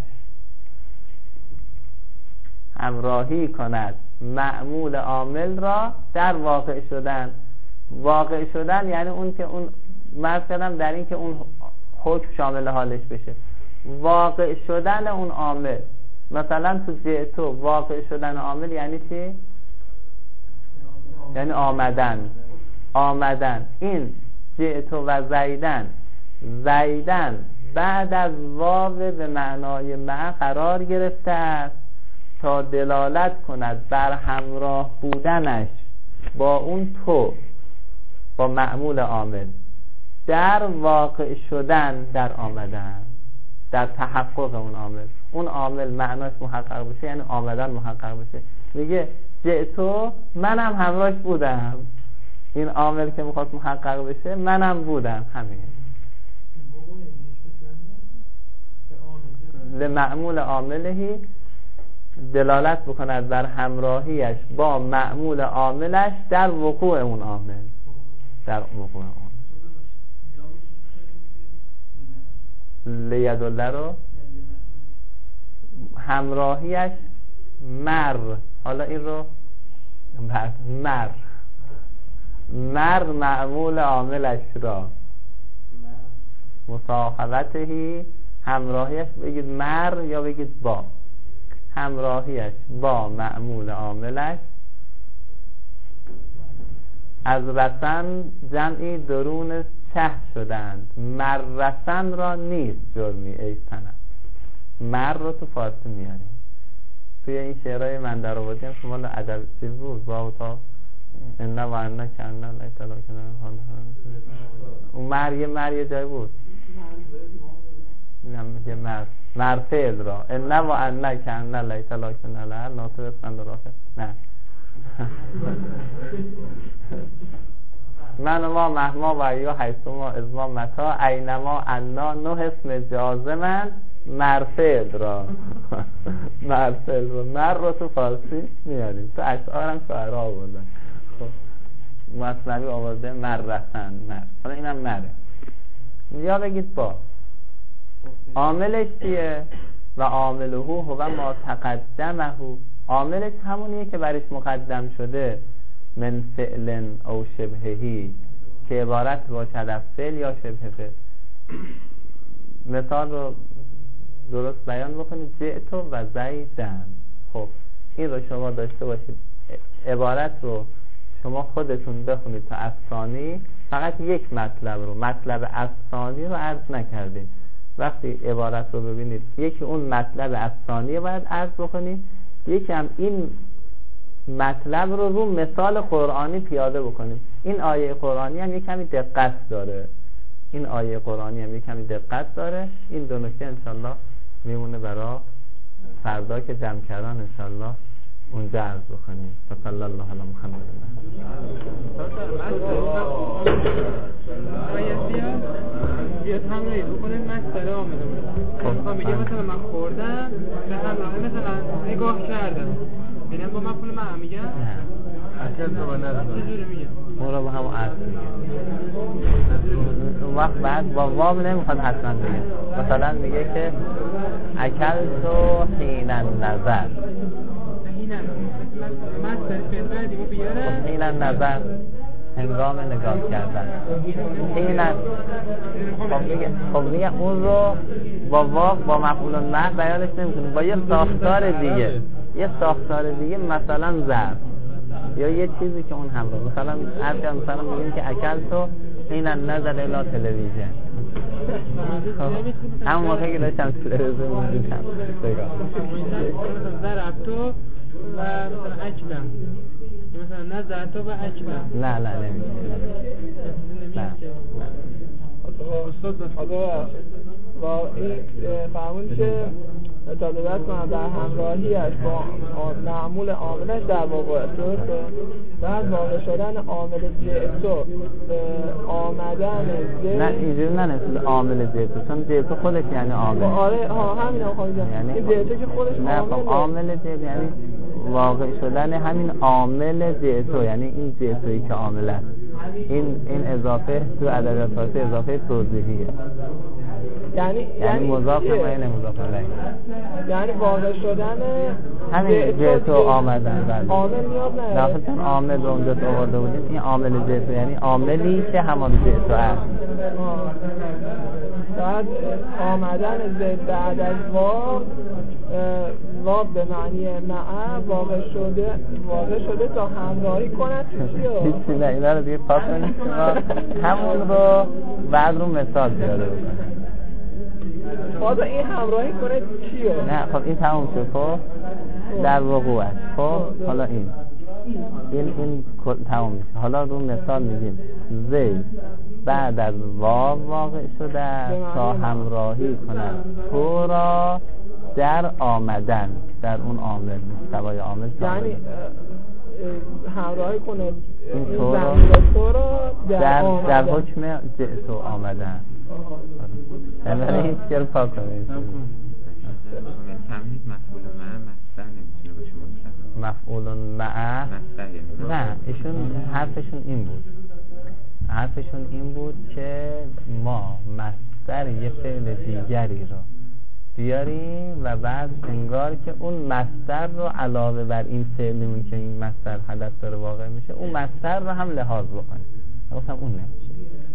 همراهی کند معمول عامل را در واقع شدن. واقع شدن یعنی اون که اون مثلا در این که اون حکم شامل حالش بشه. واقع شدن اون عامل، مثلا تو جئتو واقع شدن عامل یعنی چی؟ یعنی آمدن. این جئتو و زیدن بعد از واو به معنای مع قرار گرفته است تا دلالت کند بر همراه بودنش با اون تو، با معمول عامل، در واقع شدن، در آمدن، در تحقق اون عامل معناش محقق بشه، یعنی آمدن محقق بشه. میگه جئتو، منم همراهش بودم. این عامل که میخواد محقق بشه منم بودم. همین لمعمول عاملهی دلالت بکند بر همراهیش با معمول عاملش در وقوع اون عامل، در وقوع اون. لیدله رو همراهیش حالا این رو معمول عاملش را مصاحبتهی، همراهیش بگید یا بگید با، همراهیش با معمول عاملش. از رسن جمعی درون چه شدند، مررسن را نیست جرمی ای سنم. مر رو تو فارسی میاریم. توی این شعرهای من در آوردی هم شمال ادب چیز بود، با تا انه و انه که انه لا اطلاع کنه. اون مر یه جای بود، یه مر فعل را انه و انه که انه لا اطلاع کنه لها ناصر اسمند رافع. نه من ما مهما و یا حیثما ازما متا اینما انا نه اسم جازمن مرفعل را مر رو تو فارسی میاریم. تو اشعار هم شاعرها آوردن. خب مثنوی آورده مررسن حالا اینم مره. یا بگید با عاملش چیه؟ و عامله هو ما تقدمه. عاملش همونیه که برش مقدم شده، من فعل او شبههی، که عبارت باشد از فعل یا شبه فعل. مثال رو درست بیان بکنید. جئتو و زیدن. خب این رو شما داشته باشید، عبارت رو شما خودتون بخونید تا افسانی، فقط یک مطلب رو، مطلب افسانی رو عرض نکردید. وقتی عبارت رو ببینید، یکی اون مطلب افسانی باید عرض بکنید، یکی هم این مطلب رو مثال قرآنی پیاده بکنید. این آیه قرآنی هم یک کمی دقت داره. این دو نکته انشالله میمونه برای فردا که جمع کردن انشالله اونجا عرض بکنیم. صلی الله علی محمد. بیاد همراهی بکنید مسئله آمده بود. میگه مثلا من خوردم به همراهی مثلا نگاه کردم بینم با من پول من میگم اصلا تو ندارم چجوری میگم اون رو با همون عرض میگم. اون وقت بعد با وام نمیخواد حتما بگم. مثلا میگه که اکل تو حین نظر، اینم مصدر فعل بعدی رو بیاره. این نظر هنگام نگاه کردن. این خب میگه اون رو با واو با مفعول المح بیانش نمی‌کنیم، با یه ساختار دیگه مثلا ظرف یا یه چیزی که اون همراه، مثلا میگیم که اکل تو این نظر الی تلویزیون، همون موقعی که داشتم تلویزیون می‌دیدم ظرف تو و مثلا اکلم، مثلا نظر تو و اکلم. نه نمیشه. استاد و این فرمون که تدابیر کنم در همراهیش با معمول عاملش در واقع درسته. بعد واقع شدن عامل جئتو آمدن نه اینجوری ننسید عامل جئتو، چون جئتو خودش یعنی عامل. آره همین هم خواهیدم این جئتو که خودش عامل. عامل جئتو یعنی واقع شدن همین عامل جئتو، یعنی این جئتویی که عامل است. این اضافه تو ادبیات فارسی اضافه توضیحیه، یعنی مضاف نماینه مضاف الیه، یعنی واقع شدن همین جئتو آمدن. عامل نیاز نداره. داخل چون عامل رو اونجا آورده بودیم، این عامل جئتو یعنی عاملی که همان جئتو است. بعد آمدن زد بعد از واو به معنی معه واقع شده تا همراهی کند چیزی نه، اینا رو دیگه پاس کنید همون رو بعد رو مثال بیاره بکنید. خواهد این همراهی کنه چیه؟ نه خب این تموم شد. خب در وقوع است. خب حالا این تموم میشه. حالا رو مثال میگیم زید بعد از واو واقع شده تا همراهی کند تو را در آمدن، در اون عامل محتوای عامل، یعنی همراهی کنه این تو را در حکم جئتو آمدن. یعنی این چیه رو پاک کنید. فهمید مفعول معه مصدر نمیتونه باشه مصدر. مفعول معه نه، ایشون حرفشون این بود که ما مصدر یه فعل دیگری رو بیاریم و بعد انگار که اون مصدر رو علاوه بر این فعلیمون که این مصدر حدث داره واقع میشه، اون مصدر رو هم لحاظ بکنیم. گفتم اون نمیشه.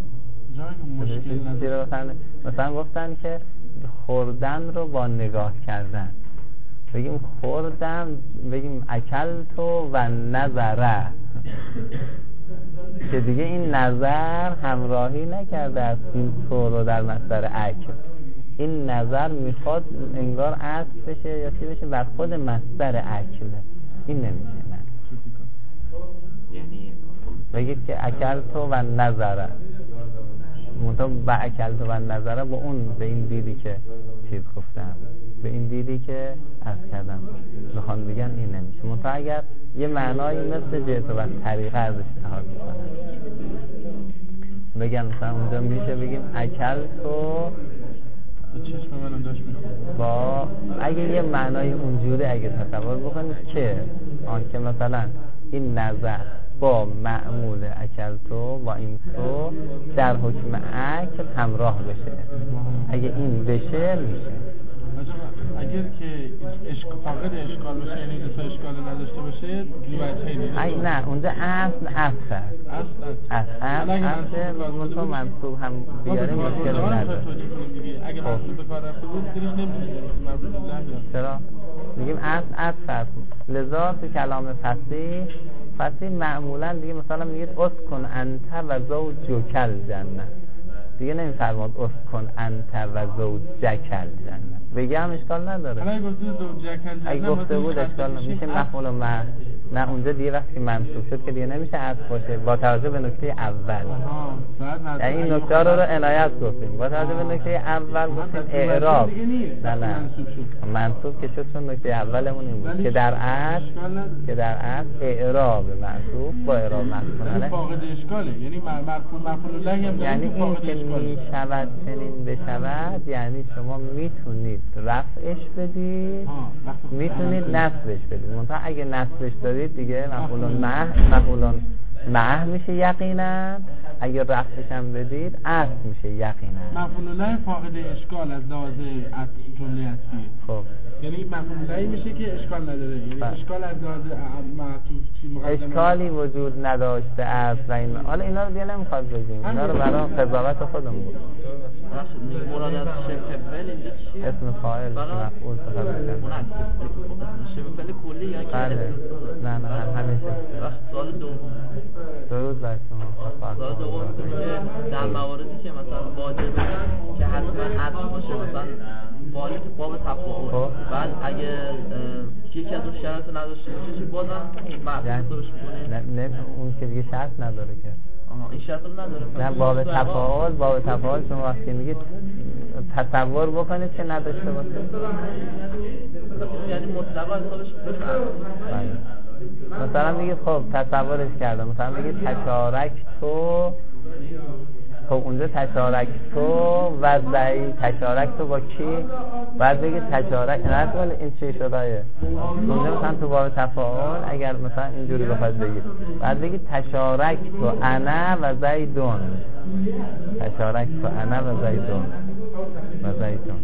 مثلا گفتن که خوردن رو با نگاه کردن، بگیم خوردم، بگیم اکل تو و نظره، که دیگه این نظر همراهی نکرده از این تو رو در مصدر اکل. این نظر میخواد انگار عطف بشه یا چی بشه بر خود مصدر اکله. این نمیشه. نه یعنی بگید که اکل تو و نظره، منطقه با اکل تو و نظره با اون به این دیدی که چیز گفتم، به این دیدی که عرض کردم بخوان بگن این نمیشه. منطقه اگر یه معنایی مثل جهت و طریقه ازش استفاده کنن، بگن مثلا اونجا میشه بگیم اکل تو با اگه یه معنای اونجوری اگه تصور بکنید که که مثلا این نظر با معمول اکل تو با این تو در حکم اکل همراه بشه، اگه این بشه میشه. اگر که فاقد اشکال باشه یعنی دو اشکال نداشته باشه اگه نه اونجا اصل تو منصوب هم بیاره مشکل نداره. اگه منصوب به کار رفته بود درش نمیشه چرا؟ میگیم اصل لذا تو کلام فصیح معمولا دیگه مثلا میگید اسکن انت و زوجکل جنت، دیگه نمیفرماد اسکن انت و زوجکل جنت، بگه هم اشکال نداره. اگه گفته بود اشکال میشه مفعول ما. نه اونجا دیگه وقتی منصوب شد که دیگه نمیشه عطف باشه با توجه به نکته اول. یعنی این نکته رو عنایت گفتیم، با توجه به نکته اول گفتیم اعراب. نه منصوب که شد چون نکته اولمون این بود که در اصل اعراب منصوب با اعراب منصوب فاقد اشکاله، یعنی مفعول له هم یعنی این که میشود چنین بشود، یعنی شما میتونید رفعش بدید میتونید نصبش بدید. منتها اگه نصبش دادید دیگه مفعول معه میشه یقینا، اگه رفعش هم بدید اصل میشه یقینا. مفعول له فاقد اشکال از لحاظ جمله اصلیه. خب یعنی مفهوم میشه که اشکال نداره، یعنی اشکال از لحاظ معطوف چی مقدمه اشکالی وجود نداشته است و این حالا اینا رو دیگه نمیخواد بگیم، اینا رو برای قضاوت خودمون بود. مراد از شبه فعل اینجا چیه؟ اسم فاعل مفعول استفاده کرد. اون اسم شبه فعل کلی یا بله. نه همیشه. سوال دوم. درود بر شما. سوال دوم میگه در مواردی که مثلا واجبه که حتما عطف باشه، مثلا فاعل تو باب تفاعل، بعد اگه یکی از اون شرط نداشته باشه چی بازم معطوفش می‌کنه؟ نه اون که دیگه شرط نداره که. این شرط رو نداره. نه باب تفاعل شما وقتی میگید تصور بکنید که نداشته باشه. یعنی مطلقا حسابش بفرمایید. مثلا میگید خب تصورش کردم، مثلا میگید تشارک تو، خب اونجا تشارک تو و زعی تشارک تو با کی؟ بعد بگید تشارک نرسول این چی شدایه؟ اونجا مثلا تو باب تفاعل اگر مثلا اینجوری بخواد بگید بعد بگید تشارک تو انا و زیدون، تشارک تو انا و زیدون و زیدون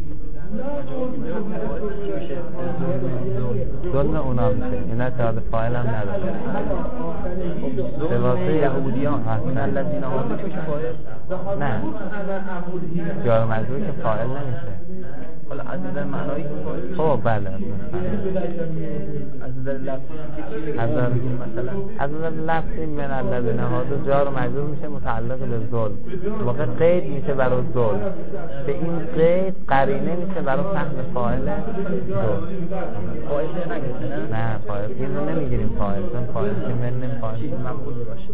ظلم اونا میشه، اینا تعداد فاعل هم نداره. به واسه یهودیان اون الذین آمنوا توش فاعل نه، جار مجرور که فاعل نمیشه. حالا از نظر معنایی خب بله از نظر لفظی از نظر لفظی من الذین آمنوا جار و مجرور میشه متعلق به ظلم، واقع قید میشه برای ظلم، به این قید قرینه میشه برای فهم فاعل ظلم. فاعل نگیریم نه فاعل این رو نمیگیریم، فاعل چون فاعل که من فاعل مفعول باشه.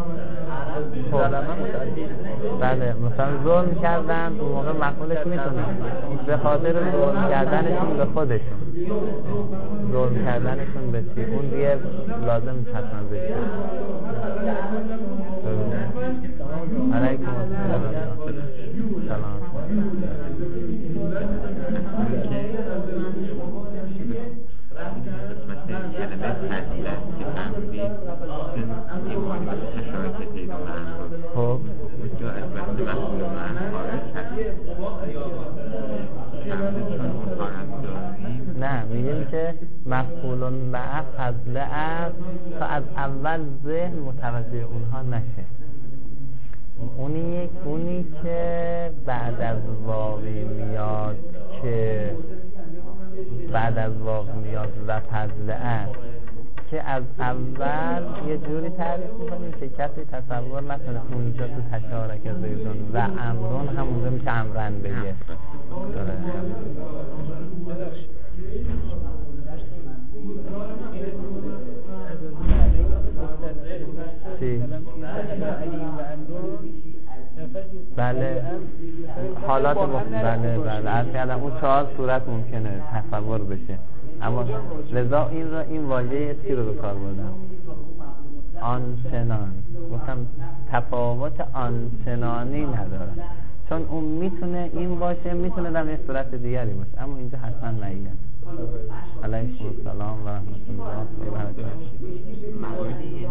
بله مثلا ظلم کردن اون موقع مفعولش میتونه به خاطر ظلم کردنشون به خودشون، ظلم کردنشون به چی اون دیگه لازم حتما بشه. علیکم السلام. خب نه میگیم که مفعول معه فضله است تا از اول ذهن متوجه اونها نشه. اونی که بعد از واوی میاد که بعد از واو میاد و فضله است که از اول یه جوری تعریف میکنیم که کسی تصور نکنه اونجا تو تشارک زیدون و امرون همونجا میشه امرن بگه. چی؟ بله حالات بله عرض کردم اون 4 صورت ممکنه تصور بشه، اما لذا این واژه چی رو به کار بردم؟ آنچنان گفتم تفاوت آنچنانی نداره، چون اون میتونه این باشه میتونه در یه صورت دیگری باشه، اما اینجا حتما معین. علیکم السلام و رحمت الله و برکاته. مواردی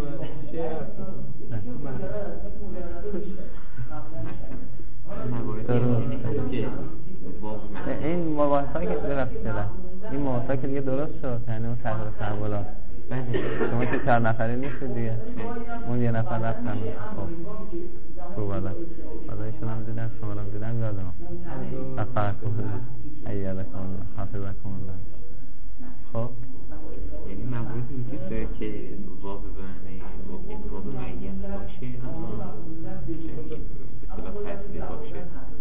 این مباحثه‌ای که درست شده، این مباحثه‌ای که دیگه درست شد، یعنی اون تحقیق سربالا شما که 4 نفره نیست دیگه، اون یه نفر رفتن. خب خوب حالا ایشون هم دیدم شما هم دیدم یادم افرکم ایادکم الله حافظکم الله. خب یعنی مواردی وجود داره که واو به معنی واو معین باشه اما به فضله باشه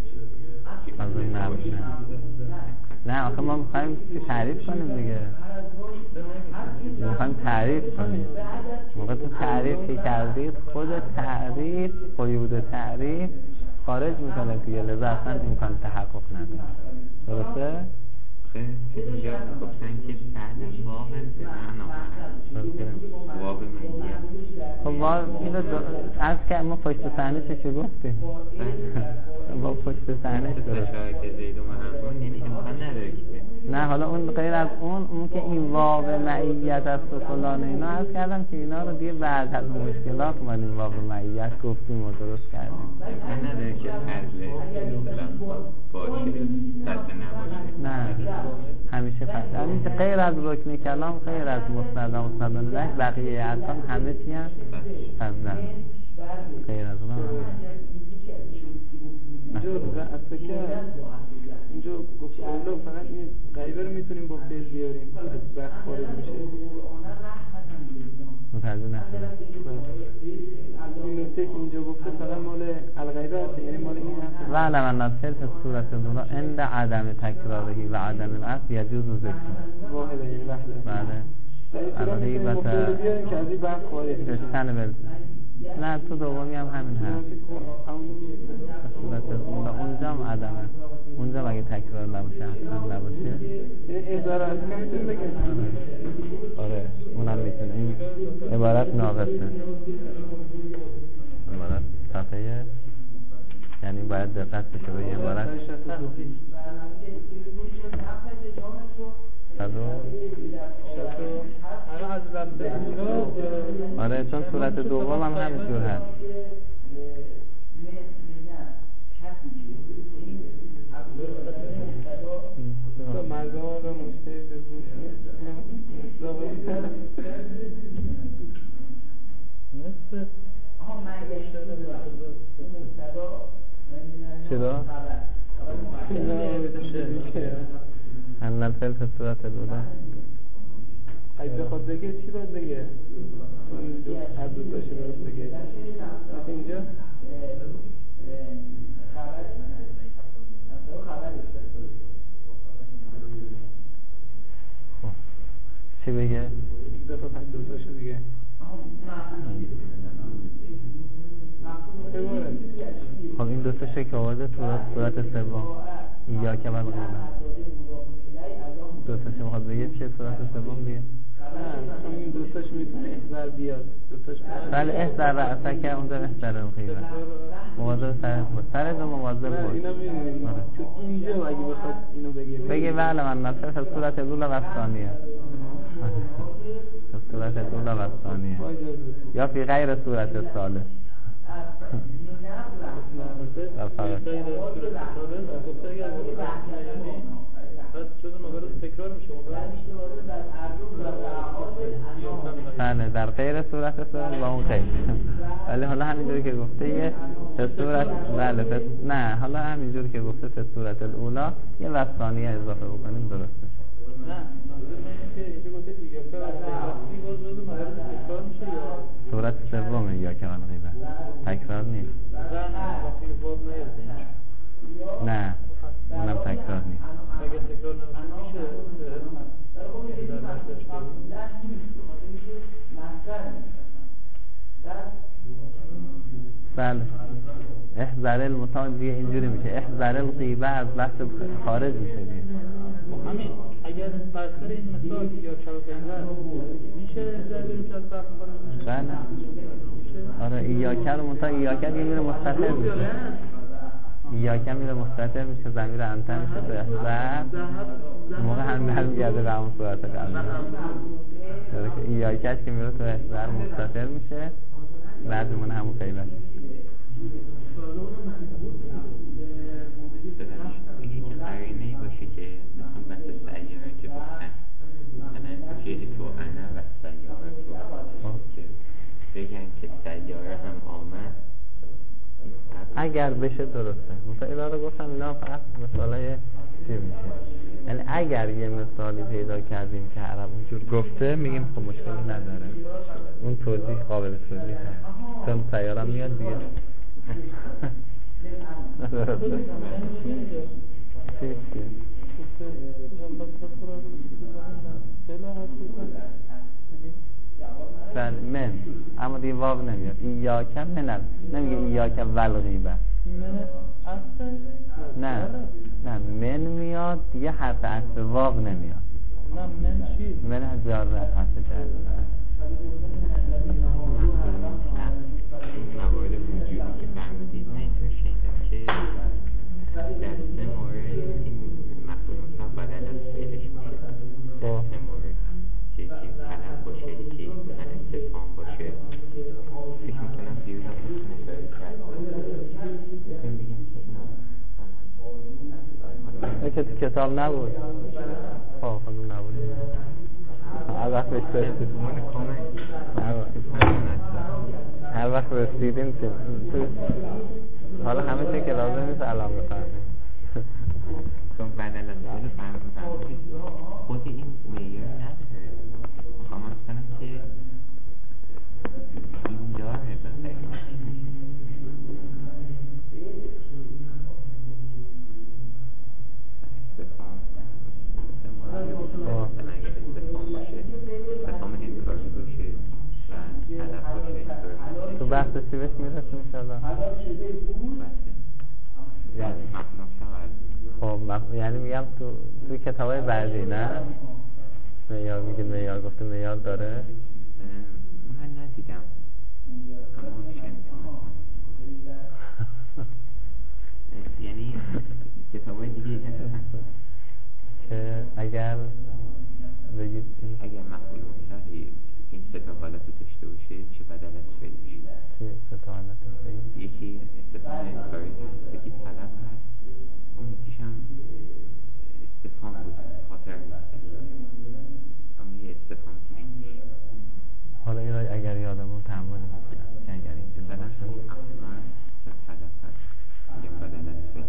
نه آخه ما میخوایم تعریف کنیم دیگه، میخوایم تعریف کنیم. موقع تو تعریفی کردید خود تعریف قیود تعریف خارج میکنه دیگه، لذا اصلا امکان تحقق نداره. درسته؟ خیلی اینجا گفتن که بعد از واو واو معین. خب ما اینو از که ما پشت صحنه چه گفتیم؟ با پشت صحنه تشارک زید و امرون یعنی امکان نداره که نه حالا اون غیر از اون که این واو معیت است و فلان اینا عرض کردم که اینا رو دیگه بعد از مشکلات اومدیم واو معیت گفتیم و درست کردیم. امکان نداره که فضله باشه فضله نباشه. نه همیشه فرض، یعنی که غیر از رکن کلام، غیر از مسند و مسند الیه، بقیه ارکان همه چی هم فرض، غیر از اونها اینجا گفت الله فقط این غیبه رو میتونیم با فعل بیاریم از بحث خارج میشه. متوجه نشدم. این نکته که اینجا گفته فقط مال الغیبه هست، یعنی مال این هست. و علم ان الفعل فی صورت الاولی عند عدم تکرارهی و عدم الاصل یجوز ذکر. واحده یعنی وحده. بله. الغیبه که از این بحث خارج میشه. نه تو دومی هم همین هست. صورت الاولی اونجا هم عدمه. اونجا اگه تکرار نباشه اصلا نباشه. اداره از که میتونیم بگیم. آره اونم میتونه. این عبارت ناقصه. عبارت صفحه، یعنی باید دقت بشه به این عبارت. آره چون صورت دوم هم همینجور هست. مردم رو مشتری بزنید چرا؟ ان الفعل فی صورت الاولی اگه بخواد بگه چی باید بگه؟ هر دو تاشو باید بگه مثل اینجا چی بگه؟ بخواد هر دو تاشو بگه خب این دو تا شکل آورده صورت سوم یا که الغیبه دو تاشو میخواد بگه چه صورت سوم بگه؟ نه این دو تاشو میتونه احضر بیاد بله احضر رأسه که اونجا احضر الغیبه مواظب سر دو مواظب بود. اینا میدونیم چون اینجا اگه بخواد اینو بگه بله من نصر فی صورت الاولی و ثانیه فی صورت الاولی و ثانیه یا فی غیر صورت ثالث بله در غیر صورت ثالث با اون غیر ولی حالا همینجوری که گفته یه صورت بله نه حالا همینجوری که گفته فی صورت الاولی یه و ثانیه اضافه بکنیم درسته. صورت سومه یا که الغیبه تکرار نیست. نه اونم تکرار نیست. بله احذر المتان دیگه اینجوری میشه احذر الغیبه از بحث خارج میشه دیگه. همین اگر بسر این مثال یا کلمه میشه ضربه از بحث خارج میشه. بله آره ایاکل منتها ایاکل یه میره مستتر میشه ایاکل میره مستتر میشه ضمیر انت میشه به احذر موقع هم برمیگرده به همون صورت قبل ایاکل که میره تو احذر مستتر میشه بعد میمونه همون غیبت. اگه که قرینه‌ای باشه که مثلا بحث سیاره که گفتن مثلا جیدی تو انا و سیاره که بگن که سیاره هم آمد اگر بشه درسته. مثلا اینا رو گفتم اینا فقط مثالای چی میشه یعنی اگر یه مثالی پیدا کردیم که عرب اونجور گفته میگیم خب مشکلی نداره اون توضیح قابل توضیح هست چون سیاره میاد دیگه بله من اما دیگه واو نمیاد ایاکه من نمیگه ایاکه والغیبه نه من میاد دیگه حرف عطف واو نمیاد. نه من چی؟ من جاره حرف جاره موارد وجودی که فرمودید من اینطور شنیدم که در سه مورد این مفعول مطلق بدل از فعلش میشه در سه مورد که طلب باشه که استفهام باشه فکر میکنم بیرون خودتون اشاره کرد میتونیم بگیم که اینا که تو کتاب نبود. خب خانم نبودیم هر وقت بهش رسیدیم هر وقت رسیدیم حالا همه چه که لازم نیست الان بفهمیم چون بعد الان فهمیدم خود این معیار نداره. میخوام عرض کنم که این داره بخیر استفام مثلا اگه استفام باشه استفام انکاری باشه و هدف باشه تو بحث سیبش میرسیم انشاءالله. خب یعنی میگم تو کتابای بعدی نه معیار میگه معیار گفته معیار داره من ندیدم اما شنیدم یعنی کتابای دیگه که اگر بگید اگر مفعول مطلقی این سه تا حالت داشته باشه چه بدل از فعل میشه؟ سه تا حالت داشته یکی استفهام انکاری هست، یکی طلب هست، اون یکیش هم استفهام بود خاطر نیست اما یه استفهام توش میشه. حالا این را اگر یادمون تحمل میکنم که اگر اینجا مثلا افغان طلب هست میگم بدل از فعل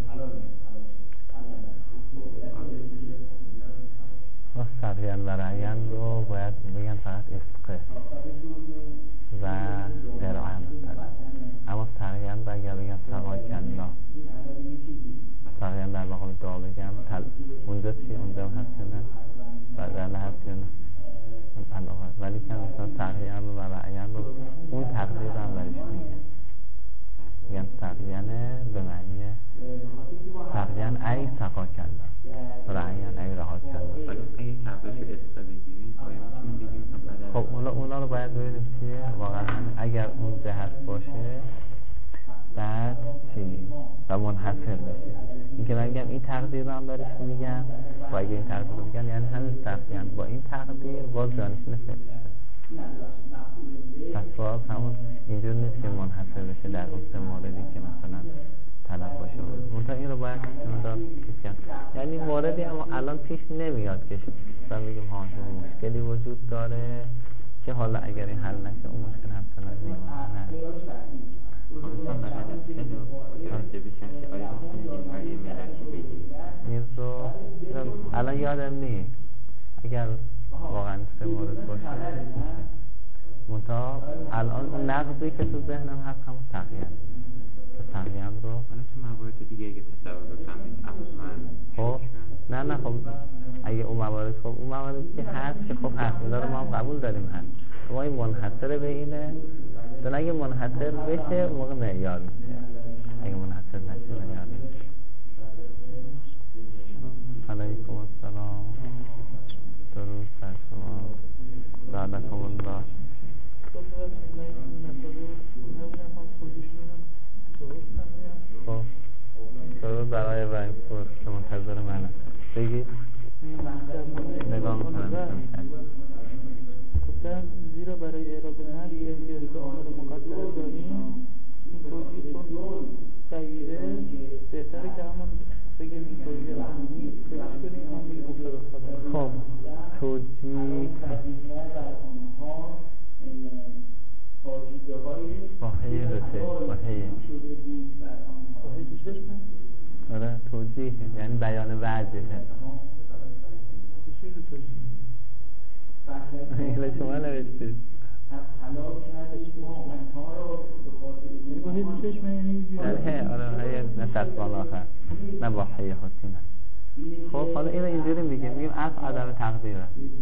سرین و رعین رو باید بگن فقط اسقه و ارعن طلب. اما سرین رو اگر بگن سقاکلا سرین در مقام دعا بگم اونجا چی؟ اونجا هم هست یا نه؟ بدل هست یا نه؟ ولی که مثلا سرین و رعین رو اون تقدیر هم برش میگن سرین به معنی سرین ای سقاکلا رعین ای رها کلا. اگه تقدیرش اسقه بگیریم آیا میتونیم بگیم مثلا بدل خب اونا رو باید ببینیم چیه واقعا اگر اون جهت باشه بعد چی و منحصر بشه. اینکه من میگم این تقدیر رو هم برش میگن و اگه این تقدیر رو میگن یعنی همین سختیان با این تقدیر باز جانشین فعل شده. پس باز همون اینجور نیست که منحصر بشه در اون سه موردی که مثلا طلب باشه. منتها این رو باید یعنی موردی اما الان پیش نمیاد که مثلا میگیم ها مشکلی وجود داره که حالا اگر این حل نشه اون مشکل همچنان میمونه. خواستم بدل از فعل رو راجع بشن که آیا میتونیم این برای ملکی بگیریم این رو الان یادم نیست اگر واقعا سه مورد باشه میشه. منتها الان اون نقضی که تو ذهنم هست همون تقییم رو حالا تو موارد دیگه اگه تصور بفهمید خب نه خب اگه اون موارد خب اون مواردی که هست که خب هست اینا رو ما هم قبول داریم هست ما این منحصر به اینه دون اگه منحصر بشه اون موقع معیار میشه اگه منحصر نشه معیار میشه. علیکم السلام درود بر شما زادکم الله. خب درود برای ابراهیم پور که منتظر منه بگید نگاه میکنم گفتم زیرا برای اعراب نفی احتیاج به عامل مقدر داریم این توجیه چون سعیده بهتره که همون بگیم این توجیه عمومی بهش کنیم هم بگیم مبتدا خبر. خب توجیه با هی رسه با هی آره توجیه یعنی بیان وجهه اینه شما نوشتید آره نشست بالا آخر نه با هی خودی نه. خب حالا اینو اینجوری میگیم اصل عدم تقدیره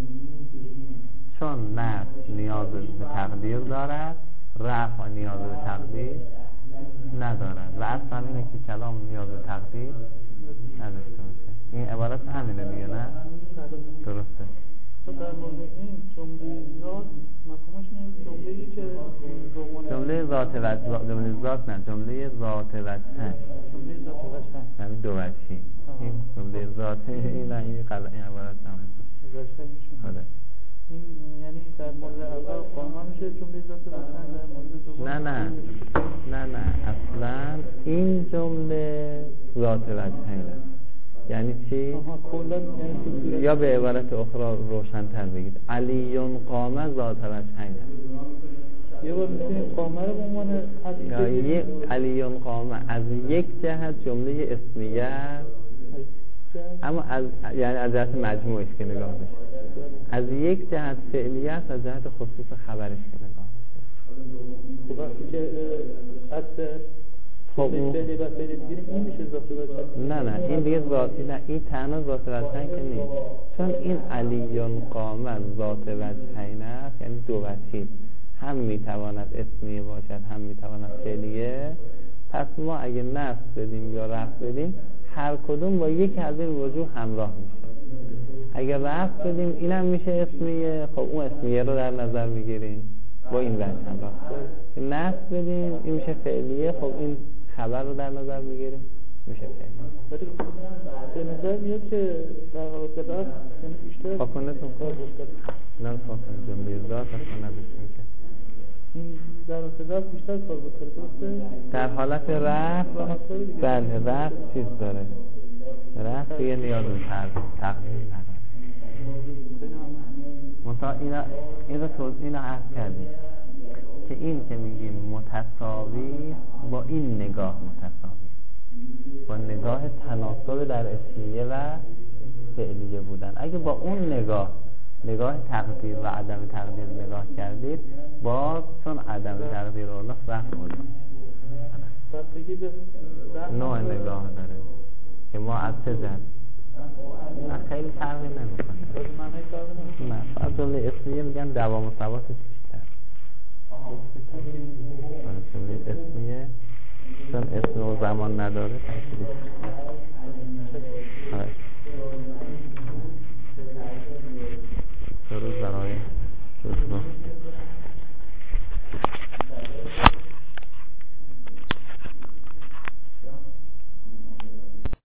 چون نفس نیاز به تقدیر دارد رفع نیاز به تقدیر ندارد و اصلا اینه که کلام نیاز به تقدیر نداشته باشه. این عبارت همینه دیگه نه؟ درسته. تو در مورد این جمله ذات مفهومش نیست جمله‌ای که جمله ذات و جمله ذات نه جمله ذات و جمله ذات و یعنی دو وجهی این جمله ذات این عبارت نمیشه. این یعنی در مورد اول قانون میشه جمله ذات و در مورد دوم نه اصلا این جمله ذات وجهین است یعنی چی؟ کلا یعنی یا به عبارت اخرى روشن‌تر بگید علیون قامه ذات وجهین. یه بار میتونیم قامه رو به عنوان یا یک علیون قامه از یک جهت جمله اسمیه است، اما از یعنی از جهت مجموعش که نگاه بشه، از یک جهت فعلیه است، از جهت خصوص خبرش که نگاه بشه. خب وقتی که از فعلی و فعلی بگیریم این میشه ذات وجهین. نه این دیگه ذاتی نه، این تنها ذات وجهین که نیست، چون این علیون قامه ذات وجهین است، یعنی دو وجهی، هم میتواند اسمیه باشد هم میتواند فعلیه. پس ما اگه نصب بدیم یا رفع بدیم هر کدوم با یکی از این وجوه همراه میشه. اگه رفع بدیم اینم میشه اسمیه، خب اون اسمیه رو در نظر میگیریم با این وجه همراه. نصب بدیم این میشه فعلیه، خب این خبر رو در نظر میگیریم میشه فعلیه. به نظر میاد که در حالت رفع یعنی بیشتر فاکنتون نه فاکن جمله ذات اصلا نبیشون که این در حالت رفع بیشتر کار بکنه. در حالت رفع بله رفع چیز داره، رفع یه نیاز به تقدیم نداره. منطقه این رو توضیح عرض کردیم که این که میگیم متساوی با این نگاه متساوی، با نگاه تناسب در اسمیه و فعلیه بودن. اگه با اون نگاه تقدیر و عدم تقدیر نگاه کردید، باز چون عدم تقدیر الله رفع الله نوع نگاه داره که ما از چه جهت خیلی فرقی نمیکنه. نه فقط جمله اسمیه میگن دوام و ثباتش بیشتر. جمله اسمیه چون اسم و زمان نداره تأثیری